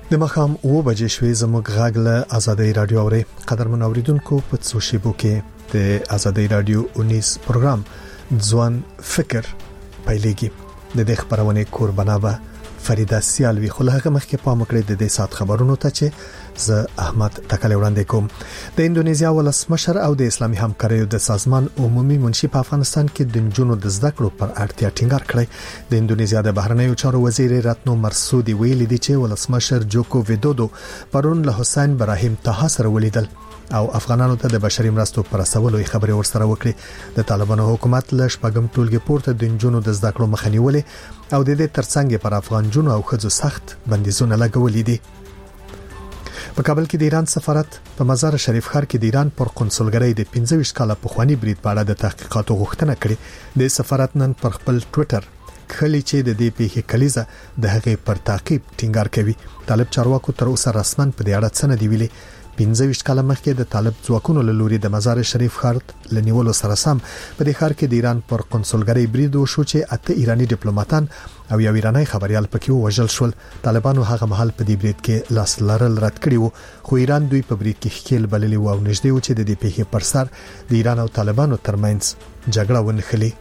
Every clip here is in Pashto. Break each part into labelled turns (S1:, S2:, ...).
S1: د مخام 9 بجې شوې زموږ غږ له آزادۍ رادیو اوري قدرمن اوریدونکو په څو شیبو کې د آزادۍ رادیو 19 پروګرام ځوان فکر پیلېږي. د دې خبرونه قربانه به فریدا سیالوی خو هغه مخکې پام کړی د دې سات خبرونو ته چې زه احمد تکل وړاندې کوم. د انډونیزیا ولسمشر او د اسلامي همکاریو د سازمان عمومي منشي په افغانستان کې د جنونو د زده کړو پر اړتیا ټینګار کړی. د انډونیزیا د بهرنیو چارو وزیر راتنو مرسودي ویلي دی چې ولسمشر جوکو ویدودو پرون له حسین ابراهیم طه سره ولیدل او افغانانو ته د بشري مرستو پر رسولو خبرې ورسره وکړي. د طالبانو حکومت له شپږم ټولګي پورته د جنونو د زده کړو مخنیولې او د دې ترڅنګ پر افغان جنونو او خځو سخت بندیزونه لګولې دي. په کابل کې د ایران سفارت په مزار شریف ښار کې د ایران پر قونسلګرۍ د 15 کاله پخوانی برید په اړه د تحقیقاتو غوښتنه کړې. د سفارت نن پر خپل ټوئیټر خلی چې د دې پیښې کلیزه د هغې پر تعقیب ټینګار کوي. طالب چارواکو تر اوسه رسمن په دې اړه څه نه دی ویلي. 15 کاله مخکې د طالب ځواکونو له لوري د مزار شریف ښار لنیولو سره سم په دې ښار کې د ایران پر قونسلګرۍ برید وشو چې 8 ایرانی ډیپلوماټان او یو ایرانی خبريال پکې وژل شول. طالبانو هغه مهال په دې برید کې لاس لرل رد کړی وو خو ایران دوی په برید کې ښکیل بللی وو او نږدې و چې د دې پیښې پر سر د ایران او طالبانو ترمنځ جګړه ونښلي.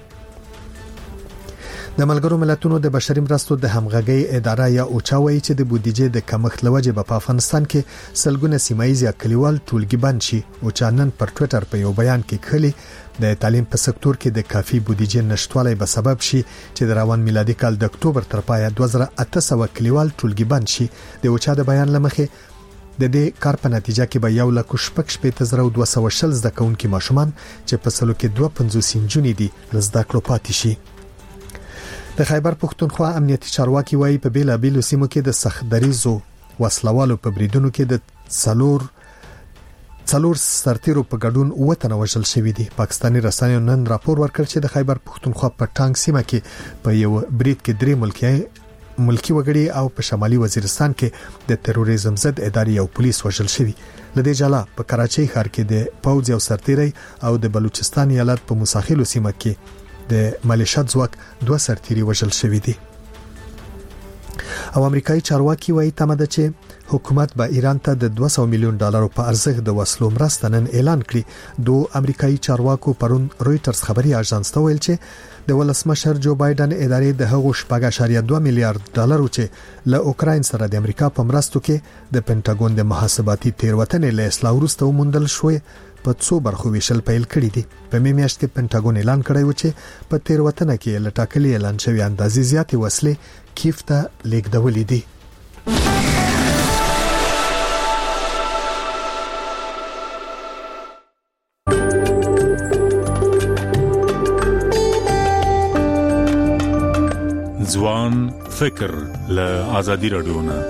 S1: د ملګرو ملتونو د بشري مرستو د همغږي اداره یا اوچاوي چې د بودیجې د کمښت لوجه په افغانستان کې سلګونه سیمایي کلیوال ټولګي بند شي او چانن پر ټوئیټر په یو بیان کې خلی د تعلیم په سکتور کې د کافي بودیجې نشټوالي به سبب شي چې د روان میلادي کال د اکتوبر تر پایه 2800 کلیوال ټولګي بند شي. د اوچا د بیان لمخې د دې کار په نتیجه کې به 1,200,200 زده کوونکي ماشومان چې په سلو کې 250 نجونې دي زده کړو پاتې شي. د خیبر پښتونخوا امنیتي چارواکي وایي په بیلابیلو سیمو کې د سختدریزو وسلوالو په بریدونو کې د څلور سرتیرو په ګډون وطن وژل شوی دي. پاکستاني رسنیو نن راپور ورکړ چې د خیبر پښتونخوا په ټانګ سیمه کې په یو برید کې 3 ملکی وګړي او په شمالي وزیرستان کې د تروریزم ضد ادارې او پولیس وژل شوی. لدې جلا په کراچۍ ښار کې د پوځ او سرتیري او د بلوچستان ایالت په مساخیلو سیمه کې د ملیشیا ځواک 2 سرتیري وژل شوی دي. او امریکایي چارواکي وایي تمه ده چې حکومت به ایران ته د $200 میلیون په ارزښت د وسلو مرسته نن اعلان کړي. دوه امریکایي چارواکو پرون رويټرز خبري اژانس ته ویل چې د ولسمشر جو بایدن ادارې د هغو $2 میلیارډ چې له اوکراین سره د امریکا په مرستو کې د پینټاګون د محاسباتي تیروتنې له اصلاح وروسته وموندل شوې په څو برخو ویشل پیل کړی دي. په میاشت کې پینټاګون اعلان کړی و چې په تیروتنه کې لټاکلي اعلان شوی اندازې زیاتې وسلې کیف ته لیږدولې دي.
S2: ځوان فکر له آزادي رادیو نه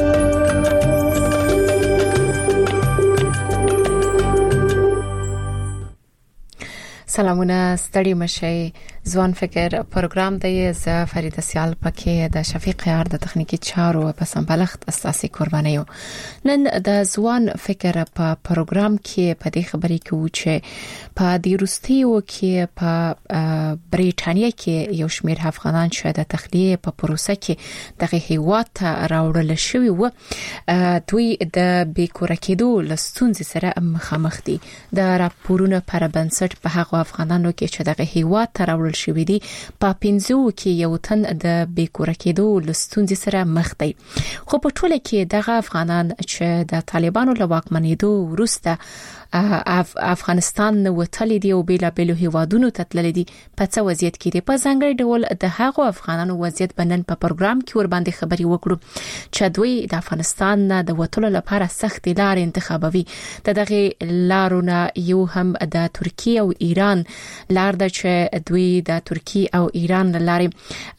S3: سلامونه ستړي مشي. ځوان فکر پروګرام دی ز فریدا سیال پکې د شفیق یار د تخنیکی چارو په سمبلخت اساسي قربانیو. نن د ځوان فکر په پروګرام کې په دې خبرې کې و چې په د روسیو کې په بریټانیا کې یو شمېر افغانان چې د تخلیه په پروسه کې دغه هیواد ته راوړل شوی و دوی د بیکور کېدو لستونځ سره مخامخ دي. د راپورونو پر بنسټ په هغه افغانانو کې چې دغه هیواد ته راوړل شوی دي په 15 کې یو تن د بیکور کېدو لستونځ سره مخ دي. خو په ټوله کې دغه افغانان چې د طالبانو له واکمنېدو وروسته افغانستان نو وتلې دی او بیلابیلو هیوادونو ته تللې دي په څه وضعیت کې دي. په ځانګړي ډول د هغو افغانانو وضعیت بنن په پروګرام کې ور باندې خبري وکړو چې دوی د افغانستان نه د وټولو لپاره سخت لار انتخابوي. دغه لارونه یو هم د ترکیه او ایران لار ده چې دوی د ترکیه او ایران لارې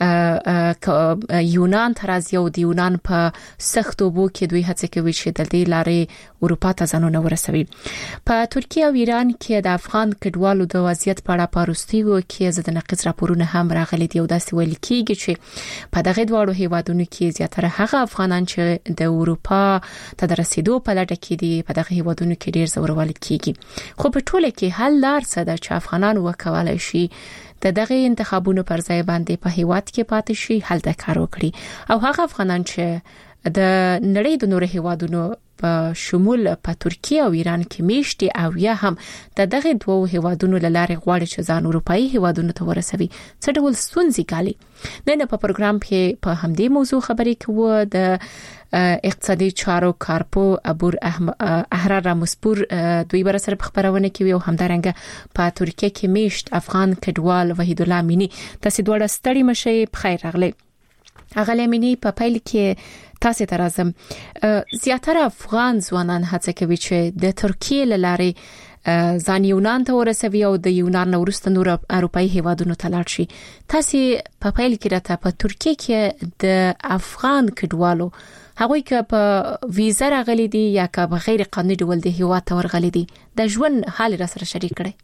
S3: یونان ترازی او د یونان په سختو بو کې دوی هڅه کوي چې د دې لارې اروپا ته ځانونه ورسوي. په ترکیه او ایران کې د افغان کډوالو د وضعیت په اړه پاروستیو کې زده نقض راپورونه هم راغلي دي او داسې ویل کیږي چې په دغه دواړو هیوادونو کې زیاتره هغه افغانان چې د اروپا ته رسیدو په لټه کې دي په دغه هیوادونو کې ډیر زورول کیږي. خو په ټوله کې حل لار څه ده چې افغانان وکولای شي د دغه انتخابونو پر ځای باندې په هیواد کې پاتې شي، هلته کار وکړي او هغه افغانان چې د نړۍ د نورو هیوادونو په شمول په ترکیه او ایران کې میشتي او یا هم دغه دوه هیوادونو لاره غواړي چې ځان اروپאי هیوادونو ته ورسوي څه ډول ستونزې ګالي. نن په پروګرام کې په همدې موضوع خبرې کوو د اقتصادي چارو کارپو ابور احرار رامسپور دوی بر سره خبرونه کوي او همدارنګه په ترکیه کې میشت افغان کډوال وحید الله امینی تاسو دوه ستړي مشه بخیر راغلي. اغلی امینی په پیل کې تاسو ته راځم. زیاتره افغان ځوانان هڅه کوي چې د ترکیه لاره ځان یونان ته ورسوي او د یونان وروسته نور اروپאי هیوادونو ته لاړ شي. تاسو په پیل کې راته په ترکیه کې د افغان کډوالو هغوی که په ویزا راغلي دي یا که په غیر قانوني ډول د هیواد ته ورغلي دي د ژوند حال را سره شریک کړي.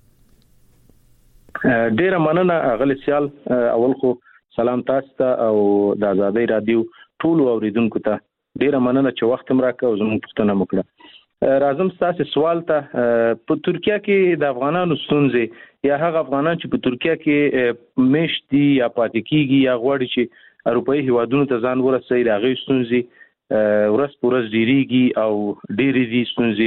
S4: ډیره مننه اغلی سیال. اول خو سلام تاسو ته او د آزادۍ رادیو ټول اوریدونکو ته ډیره مننه چې وخت مې راکړ او زموږ پوښتنه وکړه. راځم تاسو سوال ته. په ترکیه کې د افغانانو ستونزې یا هغه افغانان چې په ترکیه کې میشتي یا پاتې کیږي یا غواړي چې اروپאי هیوادونو ته ځان ورسوي راغی ستونزې ورځ په ورځ ډیریږي او ډېرې دي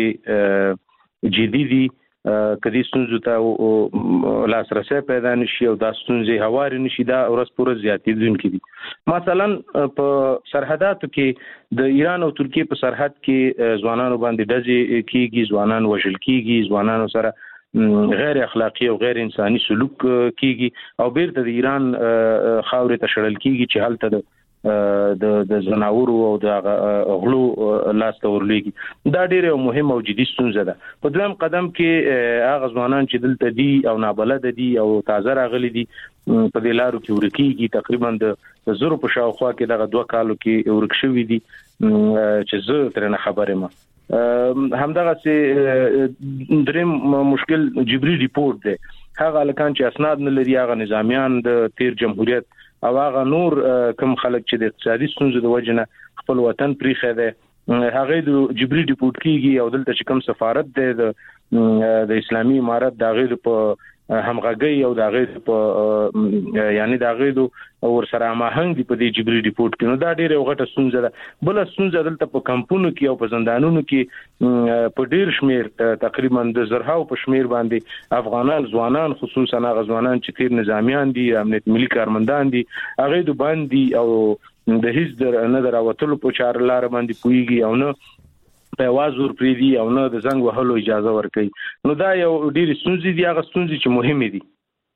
S4: ستونزې جدي دي. کدي ستونزو ته لاسرسي پیدا نشي او دا ستونزې هواري نشي دا ورځ په ورځ زیاتېدونکې دي. مثلا په سرحداتو کې د ایران او ترکیه په سرحد کې ځوانانو باندې ډزې کیږي، ځوانان وژل کیږي، ځوانانو سره غیر اخلاقی او غیر انساني سلوک کیږي او بیرته د ایران خاورې ته شړل کیږي چې هلته د زناورو او د غلو لاس ته ورلېږي. دا ډېره مهمه او جدي ستونزه ده. په دویم قدم کې هغه ځوانان چې دلته دي او نابلد دي او تازه راغلي دي په دې لارو کې ورکیږي. تقریبا د زرو په شاوخوا کې دغه 2 کالو کې ورک شوي دي چې زه ترنه خبره ما همدغه سي دریم مشکل جبري ریپورت ده. هغه لکان چې اسناد نه لري، هغه نظامیان د تیر جمهوریت او هغه نور کوم خلک چې د اقتصادي ستونزو د وجنه خپل وطن پریخه ده هغه د جبري ډیپورت کیږي او دلته چې کوم سفارت ده د اسلامي امارت د غیر په همغږي او د غیر په یعنی د غیر ور سره ماهنګ دی په دې جبري ډیپورت کې. نو دا ډیره غټه ستونزه ده. بل ستونزه دلته په کمپونو کې او په زندانونو کې په ډیر شمیر تقریبا د زرهاو په شمیر باندې افغانان ځوانان خصوصا هغه ځوانان چې تیر نظامیان دي، امنیت ملي کارمندان دي، هغه د باندې او د هیڅ نه دراوتلو په چار لار باندې پويږي او نه په आवाज ور پریدي او نه د زنګ وهلو اجازه ورکړي. نو دا یو ډیر ستونزې دي، هغه ستونزې چې مهمه دي.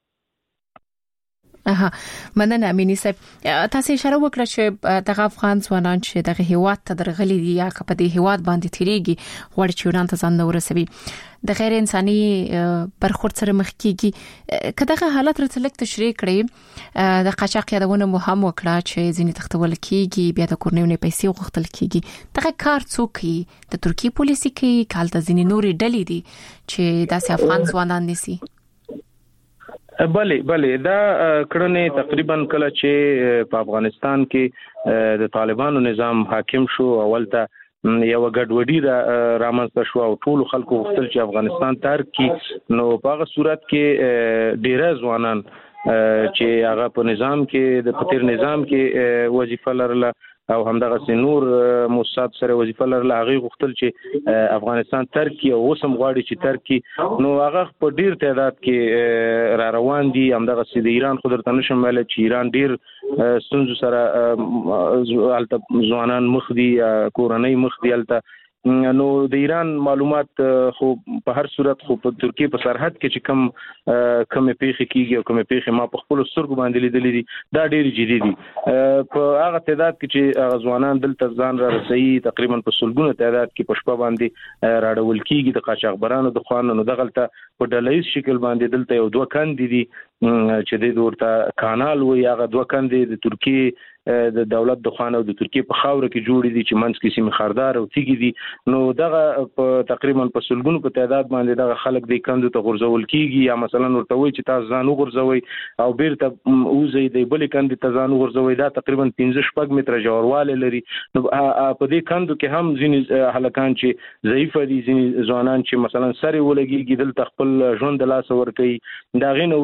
S3: مننه امینی صاحب. تاسو اشاره وکړه چې دغه افغان ځوانان چې دغه هیواد ته درغلي دي یا په دې هیواد باندې تیریږي غواړي چې یونان ته ځان ورسوي د غیر انساني برخورد سره مخ کیږي. کله حالت راتلک تشریح کړي د قاچاق یادونه مو هم وکړه چې ځینې تختول کیږي، بیا د کورنیو پیسې غوښتل کیږي. دغه کار څوک د ترکیه پولیسي کوي کال د ځینې نوري ډلې دي چې داسې افغان ځوانان نيسي؟
S4: بله دا کړنې تقریبا کله چې په افغانستان کې د طالبانو نظام حاکم شو اولته یو ګډوډي رامنځته شو او ټول خلکو غوښتل چې افغانستان ترک کړي. نو په هغه صورت کې ډیره ځوانان چې هغه په نظام کې د پتیر نظام کې وظیفه لرله او همدغه نور موساد سره وظیفه لرله هغه غوښتل چې افغانستان ترک کړي او اوس هم غواړي چې ترک کړي. نو هغه په ډیر تعداد کې را روان دي. همدغه د ایران خودرته نشم ویل چې ایران ډیر ستونزو سره الته ځوانان مخ دي، کورنۍ مخ دي الته. نو د ایران معلومات خو په هر صورت خو په ترکیه په سرحد کې چې کم پیښې کیږي او کم پیښې ما په خپل سترګو باندې لیدلې دي دا ډېر جدي دي. په هغه تعداد کې چې ځوانان دلته ځان را رسي تقریبا په سلګونو تعداد کې په شپه باندې راډول کیږي د قاچاقبرانو د خوانو. نو دغلته په ډلهیز شکل باندې دلته یو 2 کاندي دي چې د ورته کانال وي. هغه 2 کاندي د ترکیه د دولت د خوانه او د ترکیه په خاور کې جوړې دي چې منځ کې سیمه خاردار او تیګي دي. نو دغه په تقریبا په سلګونو په تعداد باندې دغه خلک د کندو ته غورځول کیږي یا مثلا ورته وي چې تاسو ځان وغورځوي او بیرته اوزي د بلې کندې ته ځان وغورځوي. دا تقریبا 15-16 متره ژورواله لري. نو په دې کندو کې هم ځینې هلکان چې ضعیف دي، ځینې ځوانان چې مثلا سره ولګيږي دلته خپل ژوند د لاس ور کوي. دا غین ورسته به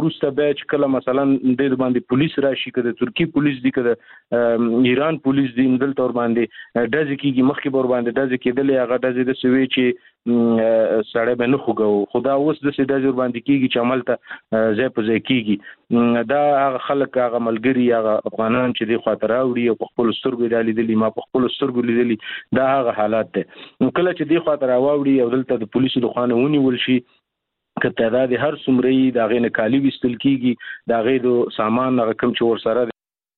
S4: چې کله مثلا د باندې پولیس راشي کده ترکی پولیس دی کده ایران پولیس دی دلته ور باندې دځ کیږي مخکې ور باندې دځ کېدلې هغه دځ د سوي چې سړی به نه خوګو خدا اوس د سې دځ ور باندې کیږي چې عمل ته ځای په ځای کیږي دا هغه خلک هغه ملګری هغه افغانان چې دی خاطر راوړي او په خپل سترګو لیدلې ما په خپل سترګو لیدلې دا هغه حالات دي کله چې دی خاطر راوړي او دلته د پولیسو د خانه ونیول شي که تعداد هر څومره دا غي نه کالی وستل کیږي دا غي د سامان هغه کم چې ور سره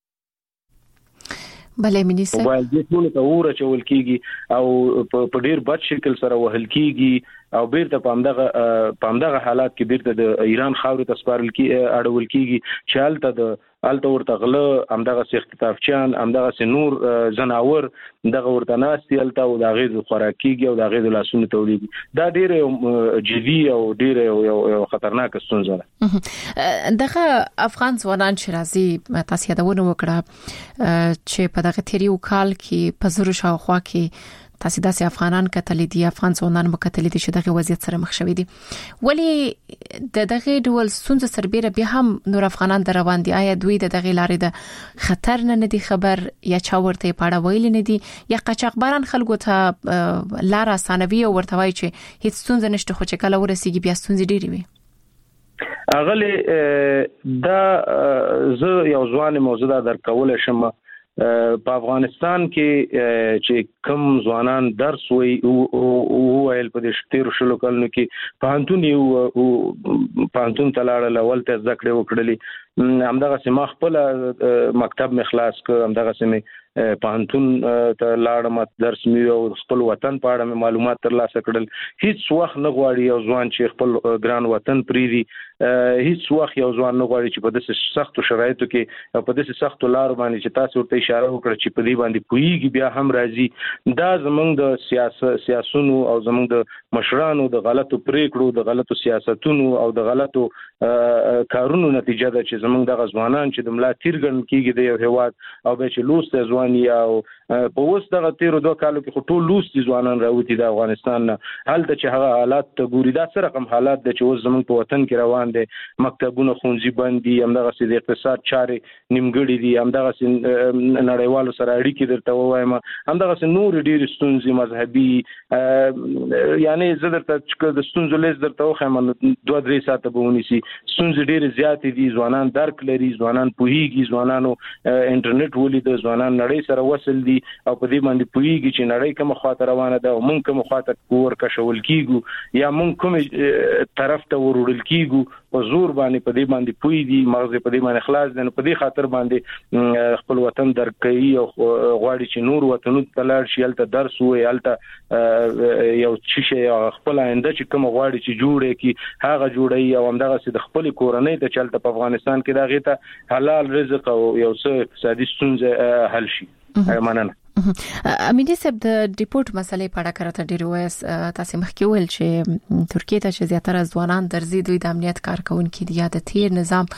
S3: بلې منیسه
S4: موبایل دې ټول ته ور چول کیږي او په ډیر بد شکل سره وهل کیږي او بیرته پامدغه حالات کې بیرته د ایران خاورې ته سپارل کی اړول کیږي چې الته ورته غله همدغه اختطافچان همدغه نور زناور دغه ورته ناستي الته او د غیز خوراکيږي او د غیز لاسونه تولید دا ډیر جدي او ډیر یو خطرناک ستونزه ده
S3: دغه افغان ځوانان چې راځي تاسو یادونه وکړه چې په دغه تیریو کال کې په زور شاوخوا کې تاسو داسې افغانان کتلې دي افغان ځوانان مکتلې دي چې دغه وضعیت سره مخ شوي دي ولی دغه ډول ستونزې سربېره بیا هم نور افغانان روان دي آیا دوی دغه لارې د خطر نه دي خبر یا چا ورته پاړه ویل نه دي یا قاچاقبران خلکو ته لار اسانوي او ورته وایي چې هیڅ ستونزه نشته خو چې کله ورسیږي بیا ستونزې ډېری وي
S4: اغله دا زه یو ځوان موضوع درکول شم په افغانستان کې چې کم ځوانان درس وي او ویل په دې شتیر شلو کلونو کې پانتون تلاړل اول ته ذکر وکړلی همدغه سم خپل مکتب مخلاص ک همدغه سم پانتون ته لاړم درس مې او خپل وطن په اړه معلومات ترلاسه کړل هیڅ وخت نه غواړي یو ځوان چې خپل ګران وطن پریدي هیڅ وخت یو ځوان نه غواړي چې په داسې سختو شرایطو کې په داسې سختو لار باندې چې تاسو ورته اشاره وکړه چې په دې باندې پویږي بیا هم راځي دا زمونږ د سیاسونو او زمونږ د مشرانو د غلطو پریکړو د غلطو سیاستونو او د غلطو کارونو نتیجه ده چې زمونږ د ځوانان چې د ملا تیرګن کېږي د یو هواد او به چې لوست ځوان او په اوس دغه تیرو 2 کالو کې ټول لوست ځوانان راوتی د افغانستان نه حالت چې هغه حالات ته ګوري دا سره کوم حالات د چې اوس زموږ په وطن کې روان دي مکتبونه خونځي بندي همدغه سي د اقتصاد چارې نیمګړي دي همدغه سي نړیوالو سره اړیکې درته وایم همدغه سي نور ډیر ستونزې مذهبي یعنی زه درته د ستونزو لیست درته وایم 2-3 ساعته به ونیسي ستونزې ډیر زیات دي ځوانان درک لري ځوانان پوهیږي ځوانانو انټرنیټ ولید ځوانان نړۍ سره وصل دي او په دې باندې پوهیږي چې نړۍ کوم خاطر روانه ده او مونږ کوم خاطر کور کښول کیږو یا مونږ کوم طرف ته ورول کیږو په زور باندې په دې باندې پوي دي مغز په دې باندې خلاص دي په دې خاطر باندې خپل وطن درکې او غواړي چې نور وطنو ته لاړ شي الته درس وي الته یو شي خپل آینده چې کوم غواړي چې جوړه کی هغه جوړي او همدغه سي د خپل کورنۍ ته چلته په افغانستان کې دا غیته حلال رزق او یو څه اقتصادي ستونزې حل شي مننه
S3: امینه صاحب د ډیپورت مسلې په اړه کړه ډیر وایس تاسو مخکې ویل چې ترکیه ته چې زیاتره ځوانان درځي دوی د امنیت کارکونکو دي یا د تیر نظام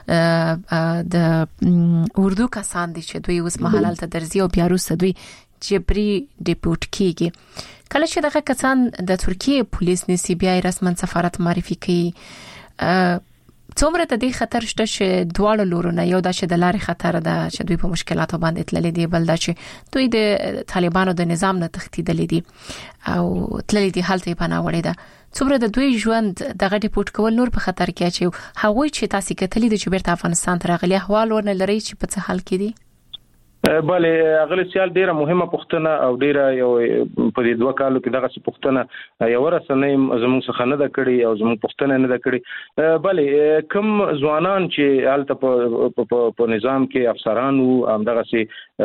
S3: د اردو کسان دي چې دوی اوس محلال ته درځي او بیا وروسته دوی جبري ډیپورت کیږي کله چې دغه کسان د ترکیه پولیس نسی بیا رسمن سفارت معرفي کوي څومره د دې خطر شته چې دواړو لورونه یو د شدلاري خطر ده چې دوی په مشکلاتو باندې تللي دي بل دا چې دوی د طالبانو د نظام نه تښتیدلي دي او تللي دي حالت یې پناه وړي ده څومره د دوی ژوند دغه ډیپورت کول نور په خطر کې چې هغوی چې تاسو کتلې دي چې بیرته افغانستان ته راغلي احوال ورنه لري چې په څه حال کې دي
S4: بله اغلی سیال ډیره مهمه پوښتنه او ډیره یو په دې 2 کالو کې دغه پوښتنه یو ورسنه زموږ څخه نه د کړي او زموږ پوښتنه نه د کړي بله کوم ځوانان چې حالت په نظام کې افسرانو همدغه سي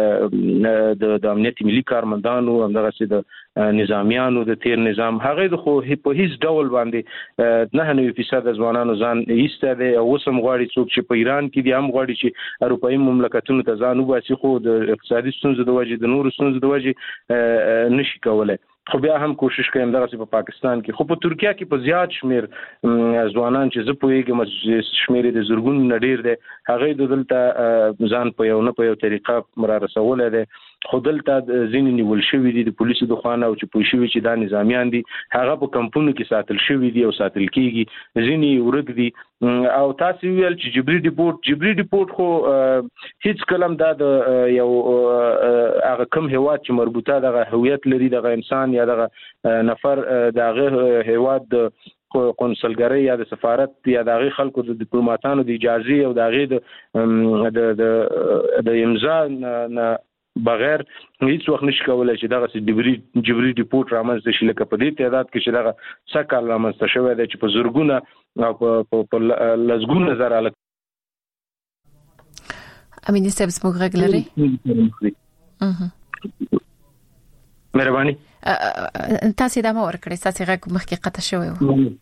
S4: د امنیت ملي کارمندانو همدغه سي د نظامیانو د تیر نظام هغه د خو په هیڅ ډول باندې 99% ځوانانو ځان ایسته دي او وسم غواړي څوک چې په ایران کې دي هم غواړي چې اروپאי مملکتونو ته ځان وباسي خو د اقتصادي ستونزو د وجې د نورو ستونزو د وجې نشي کولای خو بیا هم کوشش کوي دغه په پاکستان کې خو په ترکیه کې په زیات شمیر ځوانان چې زه پوهیږم شمیر د زورګون نډیر دي هغه د دلته ځان په یو نه په یو طریقه مرارسول دي خودلته ځینې نیول شوی دي د پولیسو د خوانه او چې پوه شوی چې دا نظامیان دي هغه په کمپونو کې ساتل شوی دي او ساتل کیږي ځینې ورګ دي او تاسو ویل چې جبري ډیپورت خو هیڅ کلم دا د یو هغه کم هیواد چې مربوطه دغه هویت لري دغه انسان یا دغه نفر دغه هیواد د قونسلګری یا د سفارت یا دغه خلکو د ډیپلوماټانو د اجازه او دغه د امضا نه بغیر هیڅ وخت نشي کولای چې دغه جبري ډیپورت رامنځته شي لکه په دې تعداد کې چې دغه سکهال رامنځته شوی دی چې په زورګونه او په لزګونه زره الک
S3: امینه صاحب زموږ غږ لري
S4: مهرباني
S3: تاسو دا مور کړی تاسو غږ مخکې قطع شوی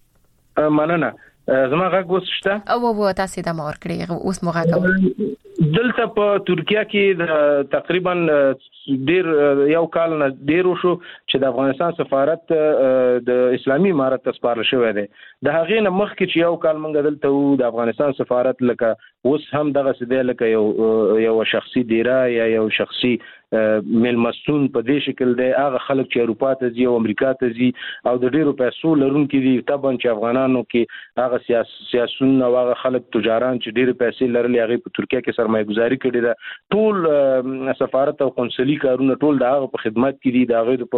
S3: و
S4: مننه زما غږ وسشته
S3: او تاسو دا مور کړی اوس مو غږ
S4: دلته په ترکیه کې تقریبا ډیر یو کال نه ډیر شو چې د افغانستان سفارت د اسلامي امارت ته سپارل شوی دی د هغې نه مخکې چې یو کال منګ دلته وو د افغانستان سفارت لکه اوس هم دغه سده لکه یو شخصي دیره یا یو شخصي ملمستون په دې شکل دی هغه خلک چې اروپا ته ځي او امریکا ته ځي او د ډیرو پیسو لرونکي دي طبعا چې افغانانو کې هغه سیاسيون او هغه خلک تجاران چې ډیرو پیسې لرلې هغه په ترکیه کې سرمایه گزاري کړې ده ټول سفارت او قونسلي کارونه ټول د هغه په خدمت کې دي د هغه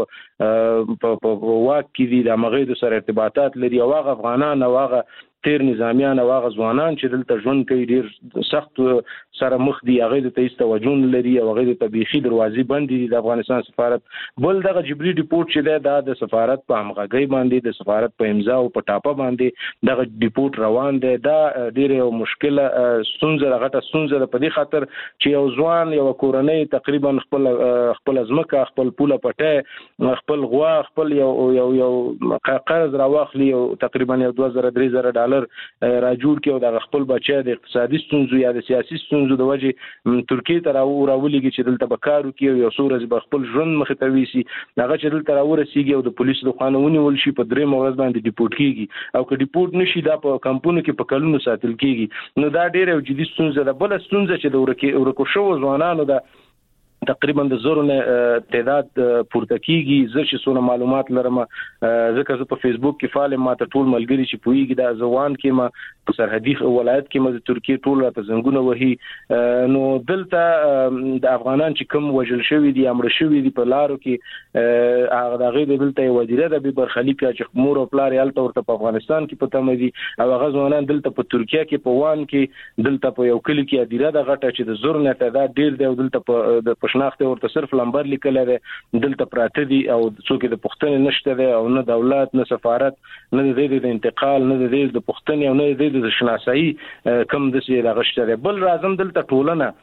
S4: په واک کې دي د هغه سره ارتباطات لري او هغه افغانان او هغه تیر نظامیان او هغه ځوانان چې دلته ژوند کوي ډیر سخت سره مخ دي هغه د تېست توجه لري او هغه د طبيخي دروازې بندي دي د افغانستان سفارت بل دغه جبري ډیپورت چې دا د سفارت په همغږي باندې د سفارت په امضا او په ټاپه باندې دغه ډیپورت روان دی دا ډیره مشکله ستونزه غټه ستونزه په دې خاطر چې یو ځوان یو کورنۍ تقریبا خپل ازمکه خپل پوله پټه خپل غوا خپل یو قرض راواخلي او تقریبا 2000-3000 راجور کې او د خپل بچی د اقتصادي ستونزو یا د سیاسي ستونزو د وجې ترکیه ته راولېږي چې دلته بکارو کې یو سورز به خپل ژوند مخ ته ویسي هغه چې دلته راورسیږي او د پولیسو د قانوني ول شي په درې ورځ باندې ډیپورت کیږي او که ډیپورت نشي دا په کمپونو کې په کلونو ساتل کیږي نو دا ډیره جدي ستونزه ده بل ستونزه چې د ورکو شو ځوانانو د تقریبا د زورو تعداد پورته کیږي زه چې څونه معلومات لرم ځکه زه په فیسبوک کې فعال ما ته ټول ملګری چې پویږي د ځوان کې ما په سرحدي ولایت کې ما د ترکیه ټول ته زنګونه وهي نو دلته د افغانان چې کوم وجل شوی دي امر شوی دي په لارو کې هغه دغه دلته وزیره د برخلیق چې مور او پلار یالته ورته په افغانستان کې پته مدي او هغه ځوانان دلته په ترکیه کې په وان کې دلته په یو کلی کې ادیره د غټه چې د زور نه تعداد ډیر دی او دلته په شناخته ورته صرف لمبر لیکل دی دلته پراته دي او څوک د پښتنې نشته دی او نه دولت نه سفارت نه د انتقال نه د پښتنې او نه د شناسایی کم د سي راغشته دی بل راځم دلته ټولنه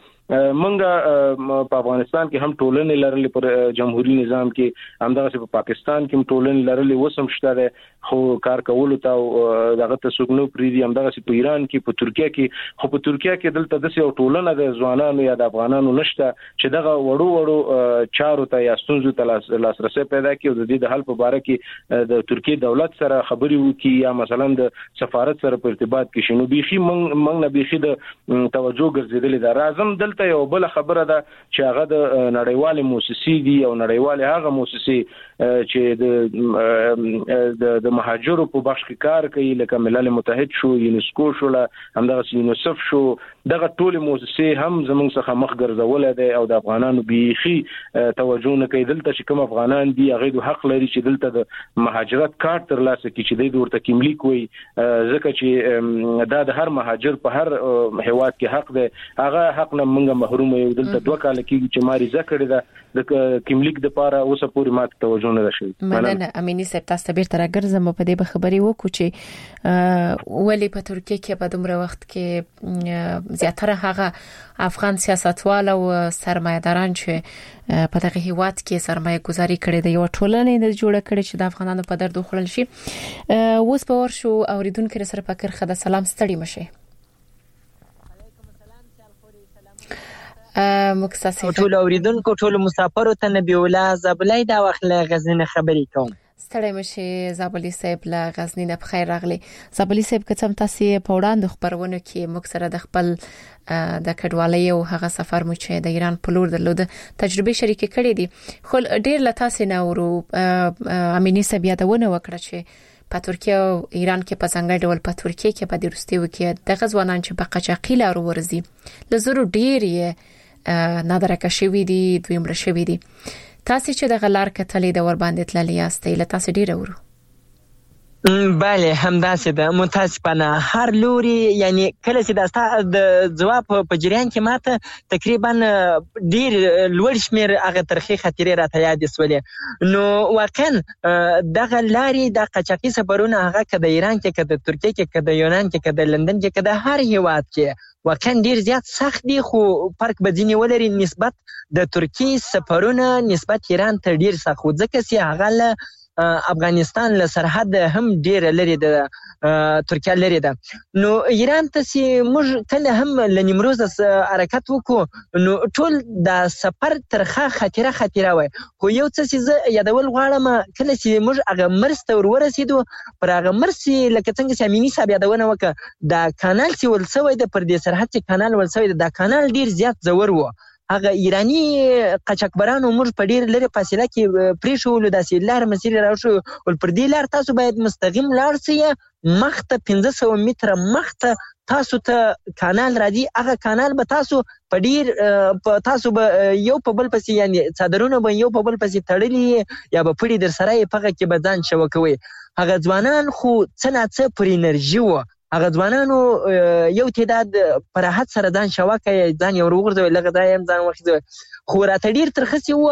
S4: منګه په افغانستان کې هم ټولنې لرلې پر جمهوریت نظام کې همدغه په پاکستان کې هم ټولنې لرلې وسم شته ده خو کار کول ته دغه تسوګنو پریدي همدغه په ایران کې په ترکیه کې خو په ترکیه کې دلته د یو ټولنه د ځوانانو یا د افغانانو نشته چې دغه وړو چارو ته یا ستونزو ته لاسرسي پیدا کړي او د دې د حل په اړه کې د ترکیه دولت سره خبري وکړي یا مثلا د سفارت سره په ارتباط کې شنو بيخي منګ نه بيخي د توجه ګرځیدل دا راځم دلته یو بل خبره ده چې هغه د نړیوال موسسې دي او نړیوال هغه موسسې چې د مهاجرو په بخش کې کار کوي لکه ملل متحد شو یونسکو شو همدغه یونیسف شو دغه ټول موسسې هم زموږ څخه مخ ګرځول دي او د افغانانو بيخي توجه نه کوي دلته چې کوم افغانان دي هغه د حق لري چې دلته د مهاجرت کارت ترلاسه کړي چې د ورته کیملیک وي ځکه چې دا د هر مهاجر په هر هیواد کې حق دی هغه حق نه موږ محروم یو دلته 2 کال کې چې ماري ذکر ده د کیملیک د پاره اوسه پوری مات توجه نه راشي
S3: مننه امینی صاحب تاسو به تر راګرځم په دې خبري وکړو چې ولی په ترکیه کې په دومره وخت کې زیاتره هغه افغان سیاستوال او سرمایه‌داران چې په دغه هیواد کې سرمایه گذاري کړې ده یو ټولنه د جوړه کړې چې د افغانانو په درد خورل شي اوس په ورشو اوریدونکو سره فکر خدا سلام ستړي مشه
S5: ټول اوریدونکو ټول مسافرو ته نبی الله زبلای دا وخت له غزنه خبرې کوم
S3: ستړی مشه زابلی صاحب له غزنی نه بخیر راغلی. زابلی صاحب که څم تاسو په وړاندې خبرونه کې موږ سره د خپل د کډوالۍ او هغه سفر مو چې د ایران په لور درلود تجربه شریکه کړې دي. خو ډیر له تاسو نه ورو امینی صاحب یادونه وکړه چې په ترکیه او ایران کې په څنګه ډول په ترکیه کې په دروستیو کې د غزوانان چې په قاچاقي لارو ورزي لزرو ډیر یې نادرکه شوی دي دوی مړ شوی دي. تاسو چې د غلار کتلې د ور باندې تللی یاستئ له تاسو ډیر ورو.
S5: بله همداسې ده. متاسفانه هر لوري یعنی کله چې د ځواب په جریان کې ماته تقریبا ډیر لوړ شمیر هغه ترخی خطرې راته یاد سولې. نو واقعا دغه لارې د قاچاقي سفرونه هغه که د ایران کې که د ترکیه کې که د یونان کې که د لندن کې که د هر هیواد کې واقعا ډیر زیات سخت دي، خو فرق به ځینې ولري. نسبت د ترکیه سفرونه نسبت ایران ته ډیر سخت و ځکه چې هغه له افغانستان له سرحد هم ډیر لري د ترکیه لري ده. نو ایران ته چې موږ کله هم له نیمروز حرکت وکړو نو ټول د سفر ترخه خطره وای. خو یو څه چې زه یادول غواړم کله چې موږ هغه مرسته ورسېدو پر هغه مرسي لکه څنګه چې امینی صاحب یادونه وکړه د کانال چې ول سوی د پر دې سرحد چې کانال ول سوی د کانال ډیر زیات زور و. هغه ایرانی قاچاقبرانو موږ په ډیر لري فاصله کې پریښول داسې لار مسیر راوشو ول پر دې لار تاسو باید مستقیم لاړ سئ مخته 1500 متره مخته تاسو ته کانال راځي. هغه کانال به تاسو په ډیر تاسو به یو په بل پسې یعنی صدرونه به یو په بل پسې تړلي یا به پړي در سره یې پغه کې به ځان شو کوي. هغه ځوانان خو څه نه څه پر انرژي و. هغه ځوانانو یو تعداد پر راحت سره ځان شواکه ځان یو وګرځوي لږه ځایم ځان وخت خو راته ډیر ترخصي و.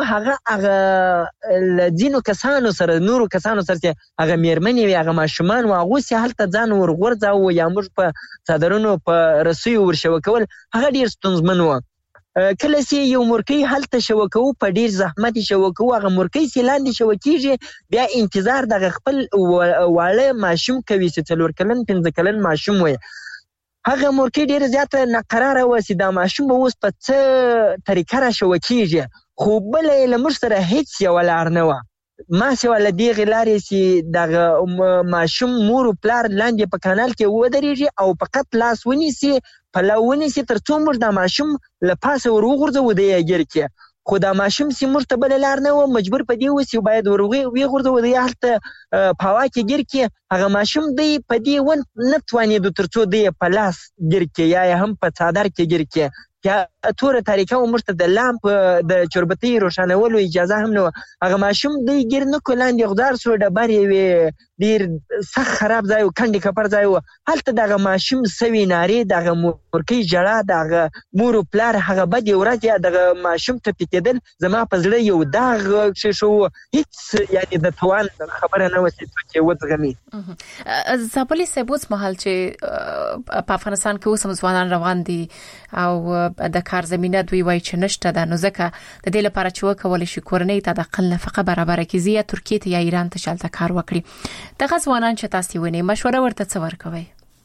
S5: هغه لدینو کسانو سره نورو کسانو سره هغه میرمنې وي هغه ماشومان و هغه سي هلته ځان ورغورځاو یا موږ په صدرونو په رسیو ورشو کول هغه ډیر ستونزمن و. کله چې یو مرکی هلته شو کوو په ډیر زحمت شو کوو هغه مرکی چې لاندې شو کیږي بیا انتظار د خپل واړه ماشوم کوي چې 4 کلن 5 کلن ماشوم وي. هغه مرکی ډیر زیات ناقراره و چې دا ماشوم به اوس په څه طریقه را شو کیږي. خو بل له موږ سره هیڅ یو لار نه و. ما سوال دی غلاري چې د ماشوم مور او پلار لاندې په کانال کې ودرېږي او فقط لاس ونیسي په لونه سي تر څو موږ د ماشوم لپاسه ورغورځو د یګر کې. خو دا ماشوم سي موږ ته بل لار نه و مجبور په دی وسی باید ورغورځو د هلته پاوا کې ګر کې. هغه ماشوم دی په دی ون نه تواني د تر څو دی په لاس ګر کې یا هم په صادر کې ګر کې یا تور طریقه و مرته د لامپ د چربتي روشنولو اجازه هم نه. هغه ماشوم دی ګر نه کولاندې غدار سو د بری وی ډیر سخت خراب ځای او کندې کپر ځای و. هلته دغه ماشوم سوي ناری دغه مورکی جړه دغه مور پلار هغه بد ورځ دغه ماشوم ته پکېدل زما په زړه یو داغ شو. هیڅ یعنی د توان خبره نه وسی چې وځغمي.
S3: زابلی سبوت محل چې په افغانستان کې اوس ځوانان روان دي او د کار زمينه دوی وای چې نشته ده. نو ځکه د دې لپاره چې وکول شي کورنۍ ته د اقل نفقه برابر کیږي یا ترکیه ته یا ایران ته چلته کار وکړي. د غزوانان چې تاسو ونی مشوره ورته څه ورکوي؟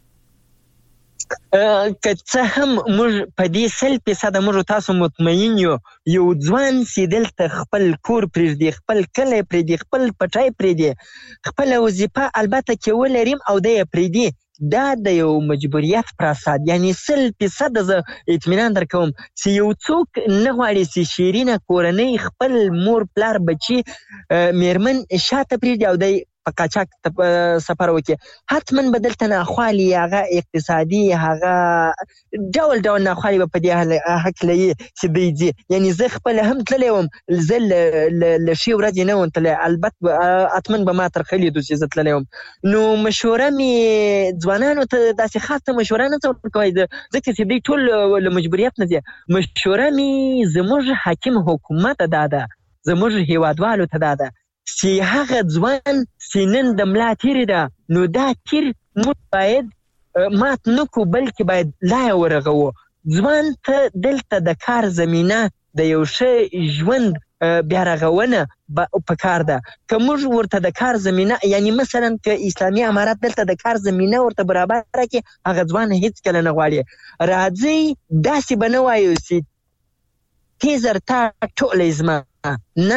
S5: که څه هم موږ په دې 100% موږ تاسو مطمئن یو ځوان چې دلته خپل کور پرېږدي خپل کلی پرېږدي خپل پټای پرېږدي خپل وظیفه البته کې ولریم او د پرېږدي دا د یو مجبوریت پراساد یعنی 100% زه اطمینان درکوم چې یو څوک نه غواړي چې شیرینه کورنۍ خپل مور پلار بچي میرمن شاته پرېږدي او د په قاچاق سفر وکړي. حتما بدلته ناخوالي هغه اقتصادي هغه ډول ناخوالي په دې حق لري چې دی یعنی زه خپل هم تللی وم زه له شي ورځې نه وم تللی البته حتما به ما تر خلی دوسې زه تللی وم. نو مشوره مې ځوانانو ته داسې خاصه مشوره نه ورکوي ځکه چې دوی ټول له مجبوریت نه دي. مشوره مې زموږ حاکم حکومت دا ده زموږ هیوادوالو ته دا ده چې هغه ځوان چې نن د ملا تیرې ده نو دا تیر موږ باید مات نه کړو بلکې باید لا ورغوو. ځوان ته دلته د کار زمینه د یو ښه ژوند بیا رغونه پکار ده. که موږ ورته د کار زمینه یعنی مثلا که اسلامي امارات دلته د کار زمینه ورته برابر کړي هغه ځوان هیڅ کله نه غواړي. راځي داسې به نه وایو چې تیزر تا ټوله زما نه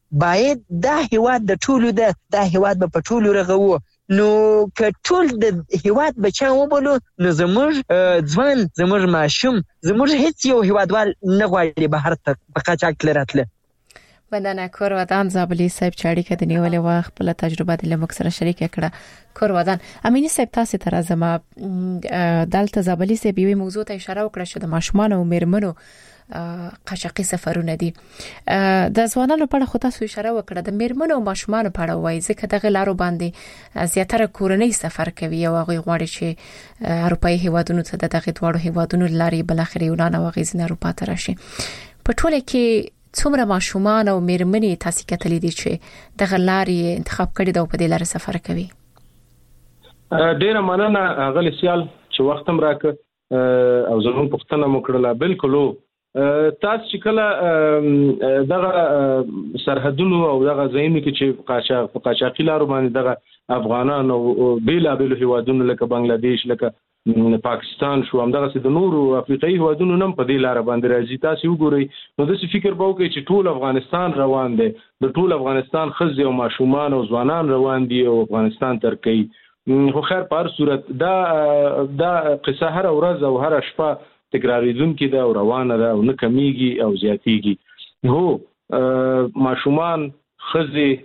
S5: باید دا هیواد د ټولو ده، دا هیواد به په ټولو رغوو. نو که ټول د هیواد بچیان وبولو نو زموږ ځوان، زموږ ماشوم، زموږ هیڅ یو هیوادوال نه غواړي بهر ته په قاچاق تللی راتله.
S3: مننه کورودان زابلی صاحب چې اړیکه د نیولې وخت خپل تجربه د لمک سره شریک کړه. کورودان امینی صاحب تاسو ته راځم. دلته زابلی صاحب یو موضوع ته اشاره وکړه چې د ماشومان او میرمنو قاچاقي سفرونه دي. د ځوانانو په اړه خو تاسو اشاره وکړه، د میرمنو او ماشومان په اړه وایي ځکه دغه لارو باندې زیاتره کورنۍ سفر کوي او هغه غواړي چې اروپאי هیوادونو ته دغه دوړو هیوادونو لارې بل اخر یونان او غیزن اروپا ته راشي. په ټوله کې څومره ماشومان او میرمنې تاسو کتلې دي چې دغه لارې انتخاب کړي دا په دې لار سفر کوي؟
S4: ډیره مننه غلی سیال چې وخت هم راک او زموږ پوښتنه مو کړله. بالکل تاسو چې کله دغه سرحدونو او دغه ځایونو کې چې قاچاقي لارو باندې دغه افغانان او بیلابل هیوادونو لکه بنگلاديش، لکه پاکستان شو، هم دغه د نورو افریقایي هیوادونو نم په دې لار باندې راځي. تاسو وګورئ نو د فکر به وکړئ چې ټول افغانستان روان دی، د ټول افغانستان ښځې او ماشومان او ځوانان روان دي او افغانستان تر کوي. خو خیر په هر صورت دا قصه هر ورځ او هر شپه تکراریدونکې ده او روانه ده او نه کمیږي او زیاتیږي. هو ماشومان، ښځې،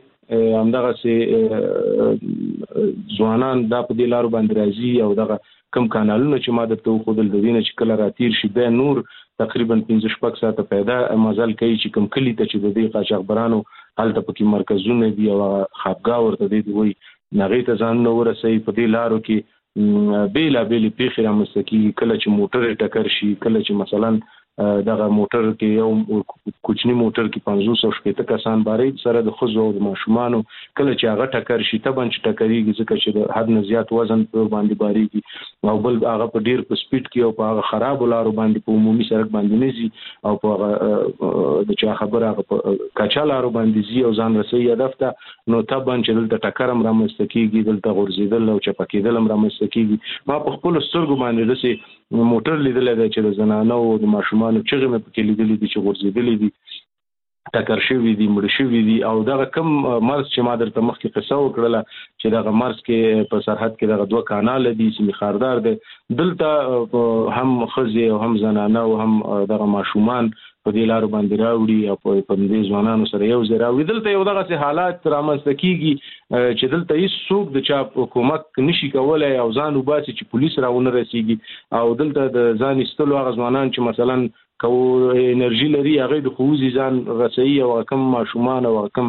S4: همدغه ځوانان دا په دې لارو باندې راځي او دغه کم کانالونه چې ما درته وښودل د دې نه چې کله راتیر شي بیا نور تقریبا 15-16 ساعته پیدا مزل کوي چې کم کلی ته چې د دې قاچاقبرانو هلته پکې مرکزونه دي او خوابګاه ورته دی وایي هغې ته ځان نه ورسوي. په دې لارو کې بېلابېلې پیښې رامنځته کېږي، کله چې موټر یې ټکر شي، کله چې مثلا دغه موټر کې یو کوچنی موټر کې 560 کسان باري سره د ښځو او د ماشومانو، کله چې هغه ټکر شي طبعا چې ټکرېږي ځکه چې د حد نه زیات وزن په باندې باريږي او بل هغه په ډیر په سپیډ کې او په هغه خراب لارو باندې په عمومي سړک باندې نه ځي او په هغه د چا خبره هغه په کاچا لارو باندې ځي او ځان رسي هدف ته. نو طبعا چې دلته ټکر هم رامنځته کېږي، دلته غورځېدل او چپکېدل هم رامنځته کېږي. ما په خپل سترګو باندې داسې موټر لیدلی دی چې د زنانو او د ماشومانو چغې مې پکې لیدلې دي چې غورځېدلې دي، ټکر شوي دي، مړه شوي دي. او دغه کم مرز چې ما درته مخکې قصه وکړله چې دغه مرز کې په سرحد کې دغه 2 کاناله دي چې خاردار دي، دلته هم ښځې او هم زنانه او هم دغه ماشومان په دې لارو باندې راوړي او په دې ځوانانو سره یو ځای راوړي. دلته یو دغه حالات رامنځته کیږي چې دلته هیڅ څوک د چا حکومت نشي کولای او ځان وباسي چې پولیس راونه رسیږي او دلته د ځان ایستلو هغه ځوانان چې مثلا کو انرژي لري هغه د خوځي ځان رسي او کم ماشومان او کم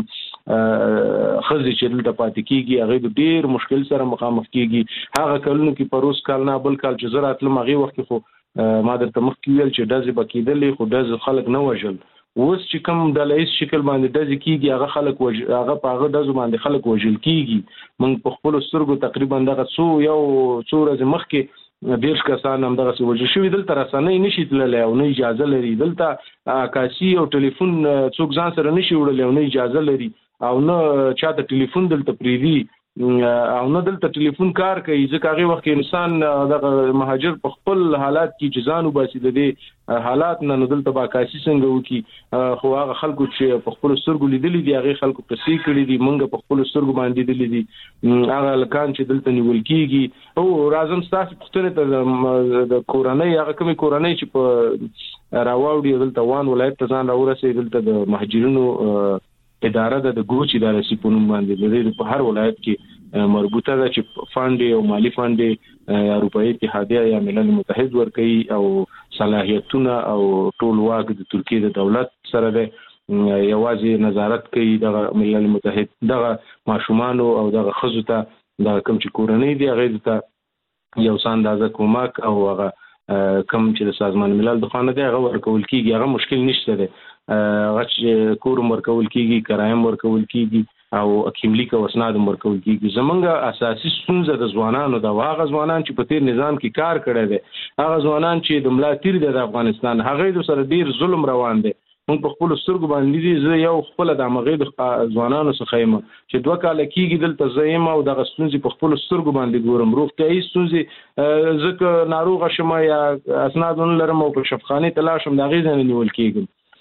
S4: خزي چې دلته پاتې کیږي هغه د ډیر مشکل سره مخامخ کیږي. هغه کلونو کې پروس کال نه بل کال چې زراعت لمغه وخت خو ما درته مخکې ویل چې دازې بکیدلې خو داز خلک نه وژل. اوس چې کوم د لایس شکل باندې دازې کیږي هغه خلک هغه په هغه دازو باندې خلک وژل کیږي. من په خپل سترګو تقریبا دغه څو ورځې مخکې 10 کسان هم دغه وژل شوي. دلته رسنۍ نشي تللی او نه اجازه لري، دلته عکاسي او ټلیفون څوک ځان سره نشي وړلی او نه اجازه لري او نه چاته ټلیفون دلته پریدي او نه دلته ټلیفون کار کوي ځکه هغه وخت انسان دغه مهاجر په خپل حالات کې جزان وباسي د دې حالات نه دلته باکاسي څنګه وکي. خو هغه خلکو چې په خپل سترګو لیدلي دي هغه خلکو قصې کړي دي، مونږ په خپل سترګو باندې لیدلي دي هغه لکان چې دلته نیول کیږي. او راځم تاسو پوښتنه ته د کورنۍ هغه کومې کورنۍ چې په راوړي دلته وان ولایت ته ځان راورسي، دلته د مهاجرینو اداره د ګوچ اداره سي په نوم باندې د په هر ولایت کې مربوطه ده چې فاند او مالی فاند اروپאי اتحادیه یا ملل متحد ورکوي او صلاحیتونه او ټول واک د ترکیه د دولت سره ده، یوازې نظارت کوي د ملل متحد دغه ماشومان او دغه خزو ته د کوم چې کورنۍ دی هغه ته یو اندازه کومک او هغه کوم چې د سازمان ملل د خانه دی هغه ورکول کیږي. هغه مشکل نشته ده، هغه کور ورکول کیږي، کرایم ورکول کیږي او اکیملیک او اسناد ورکول کیږي. زمونږ اساسي ستونزه د ځوانانو د هغه ځوانان چې په تیر نظام کې کار کړی دی، هغه ځوانان چې د ملا تیر د افغانستان هغه د سره ډیر ظلم روان دی. موږ په خپل سترګو باندې زه یو خپل د مغې د ځوانانو څخه یم چې 2 کال کېږي دلته زېم او د غستونځي په خپل سترګو باندې ګورم. روغتیايي ستونزې ځکه ناروغ شمه یا اسنادونه لرم او په شفخانه تلاشم د غیزه نیول کېږم.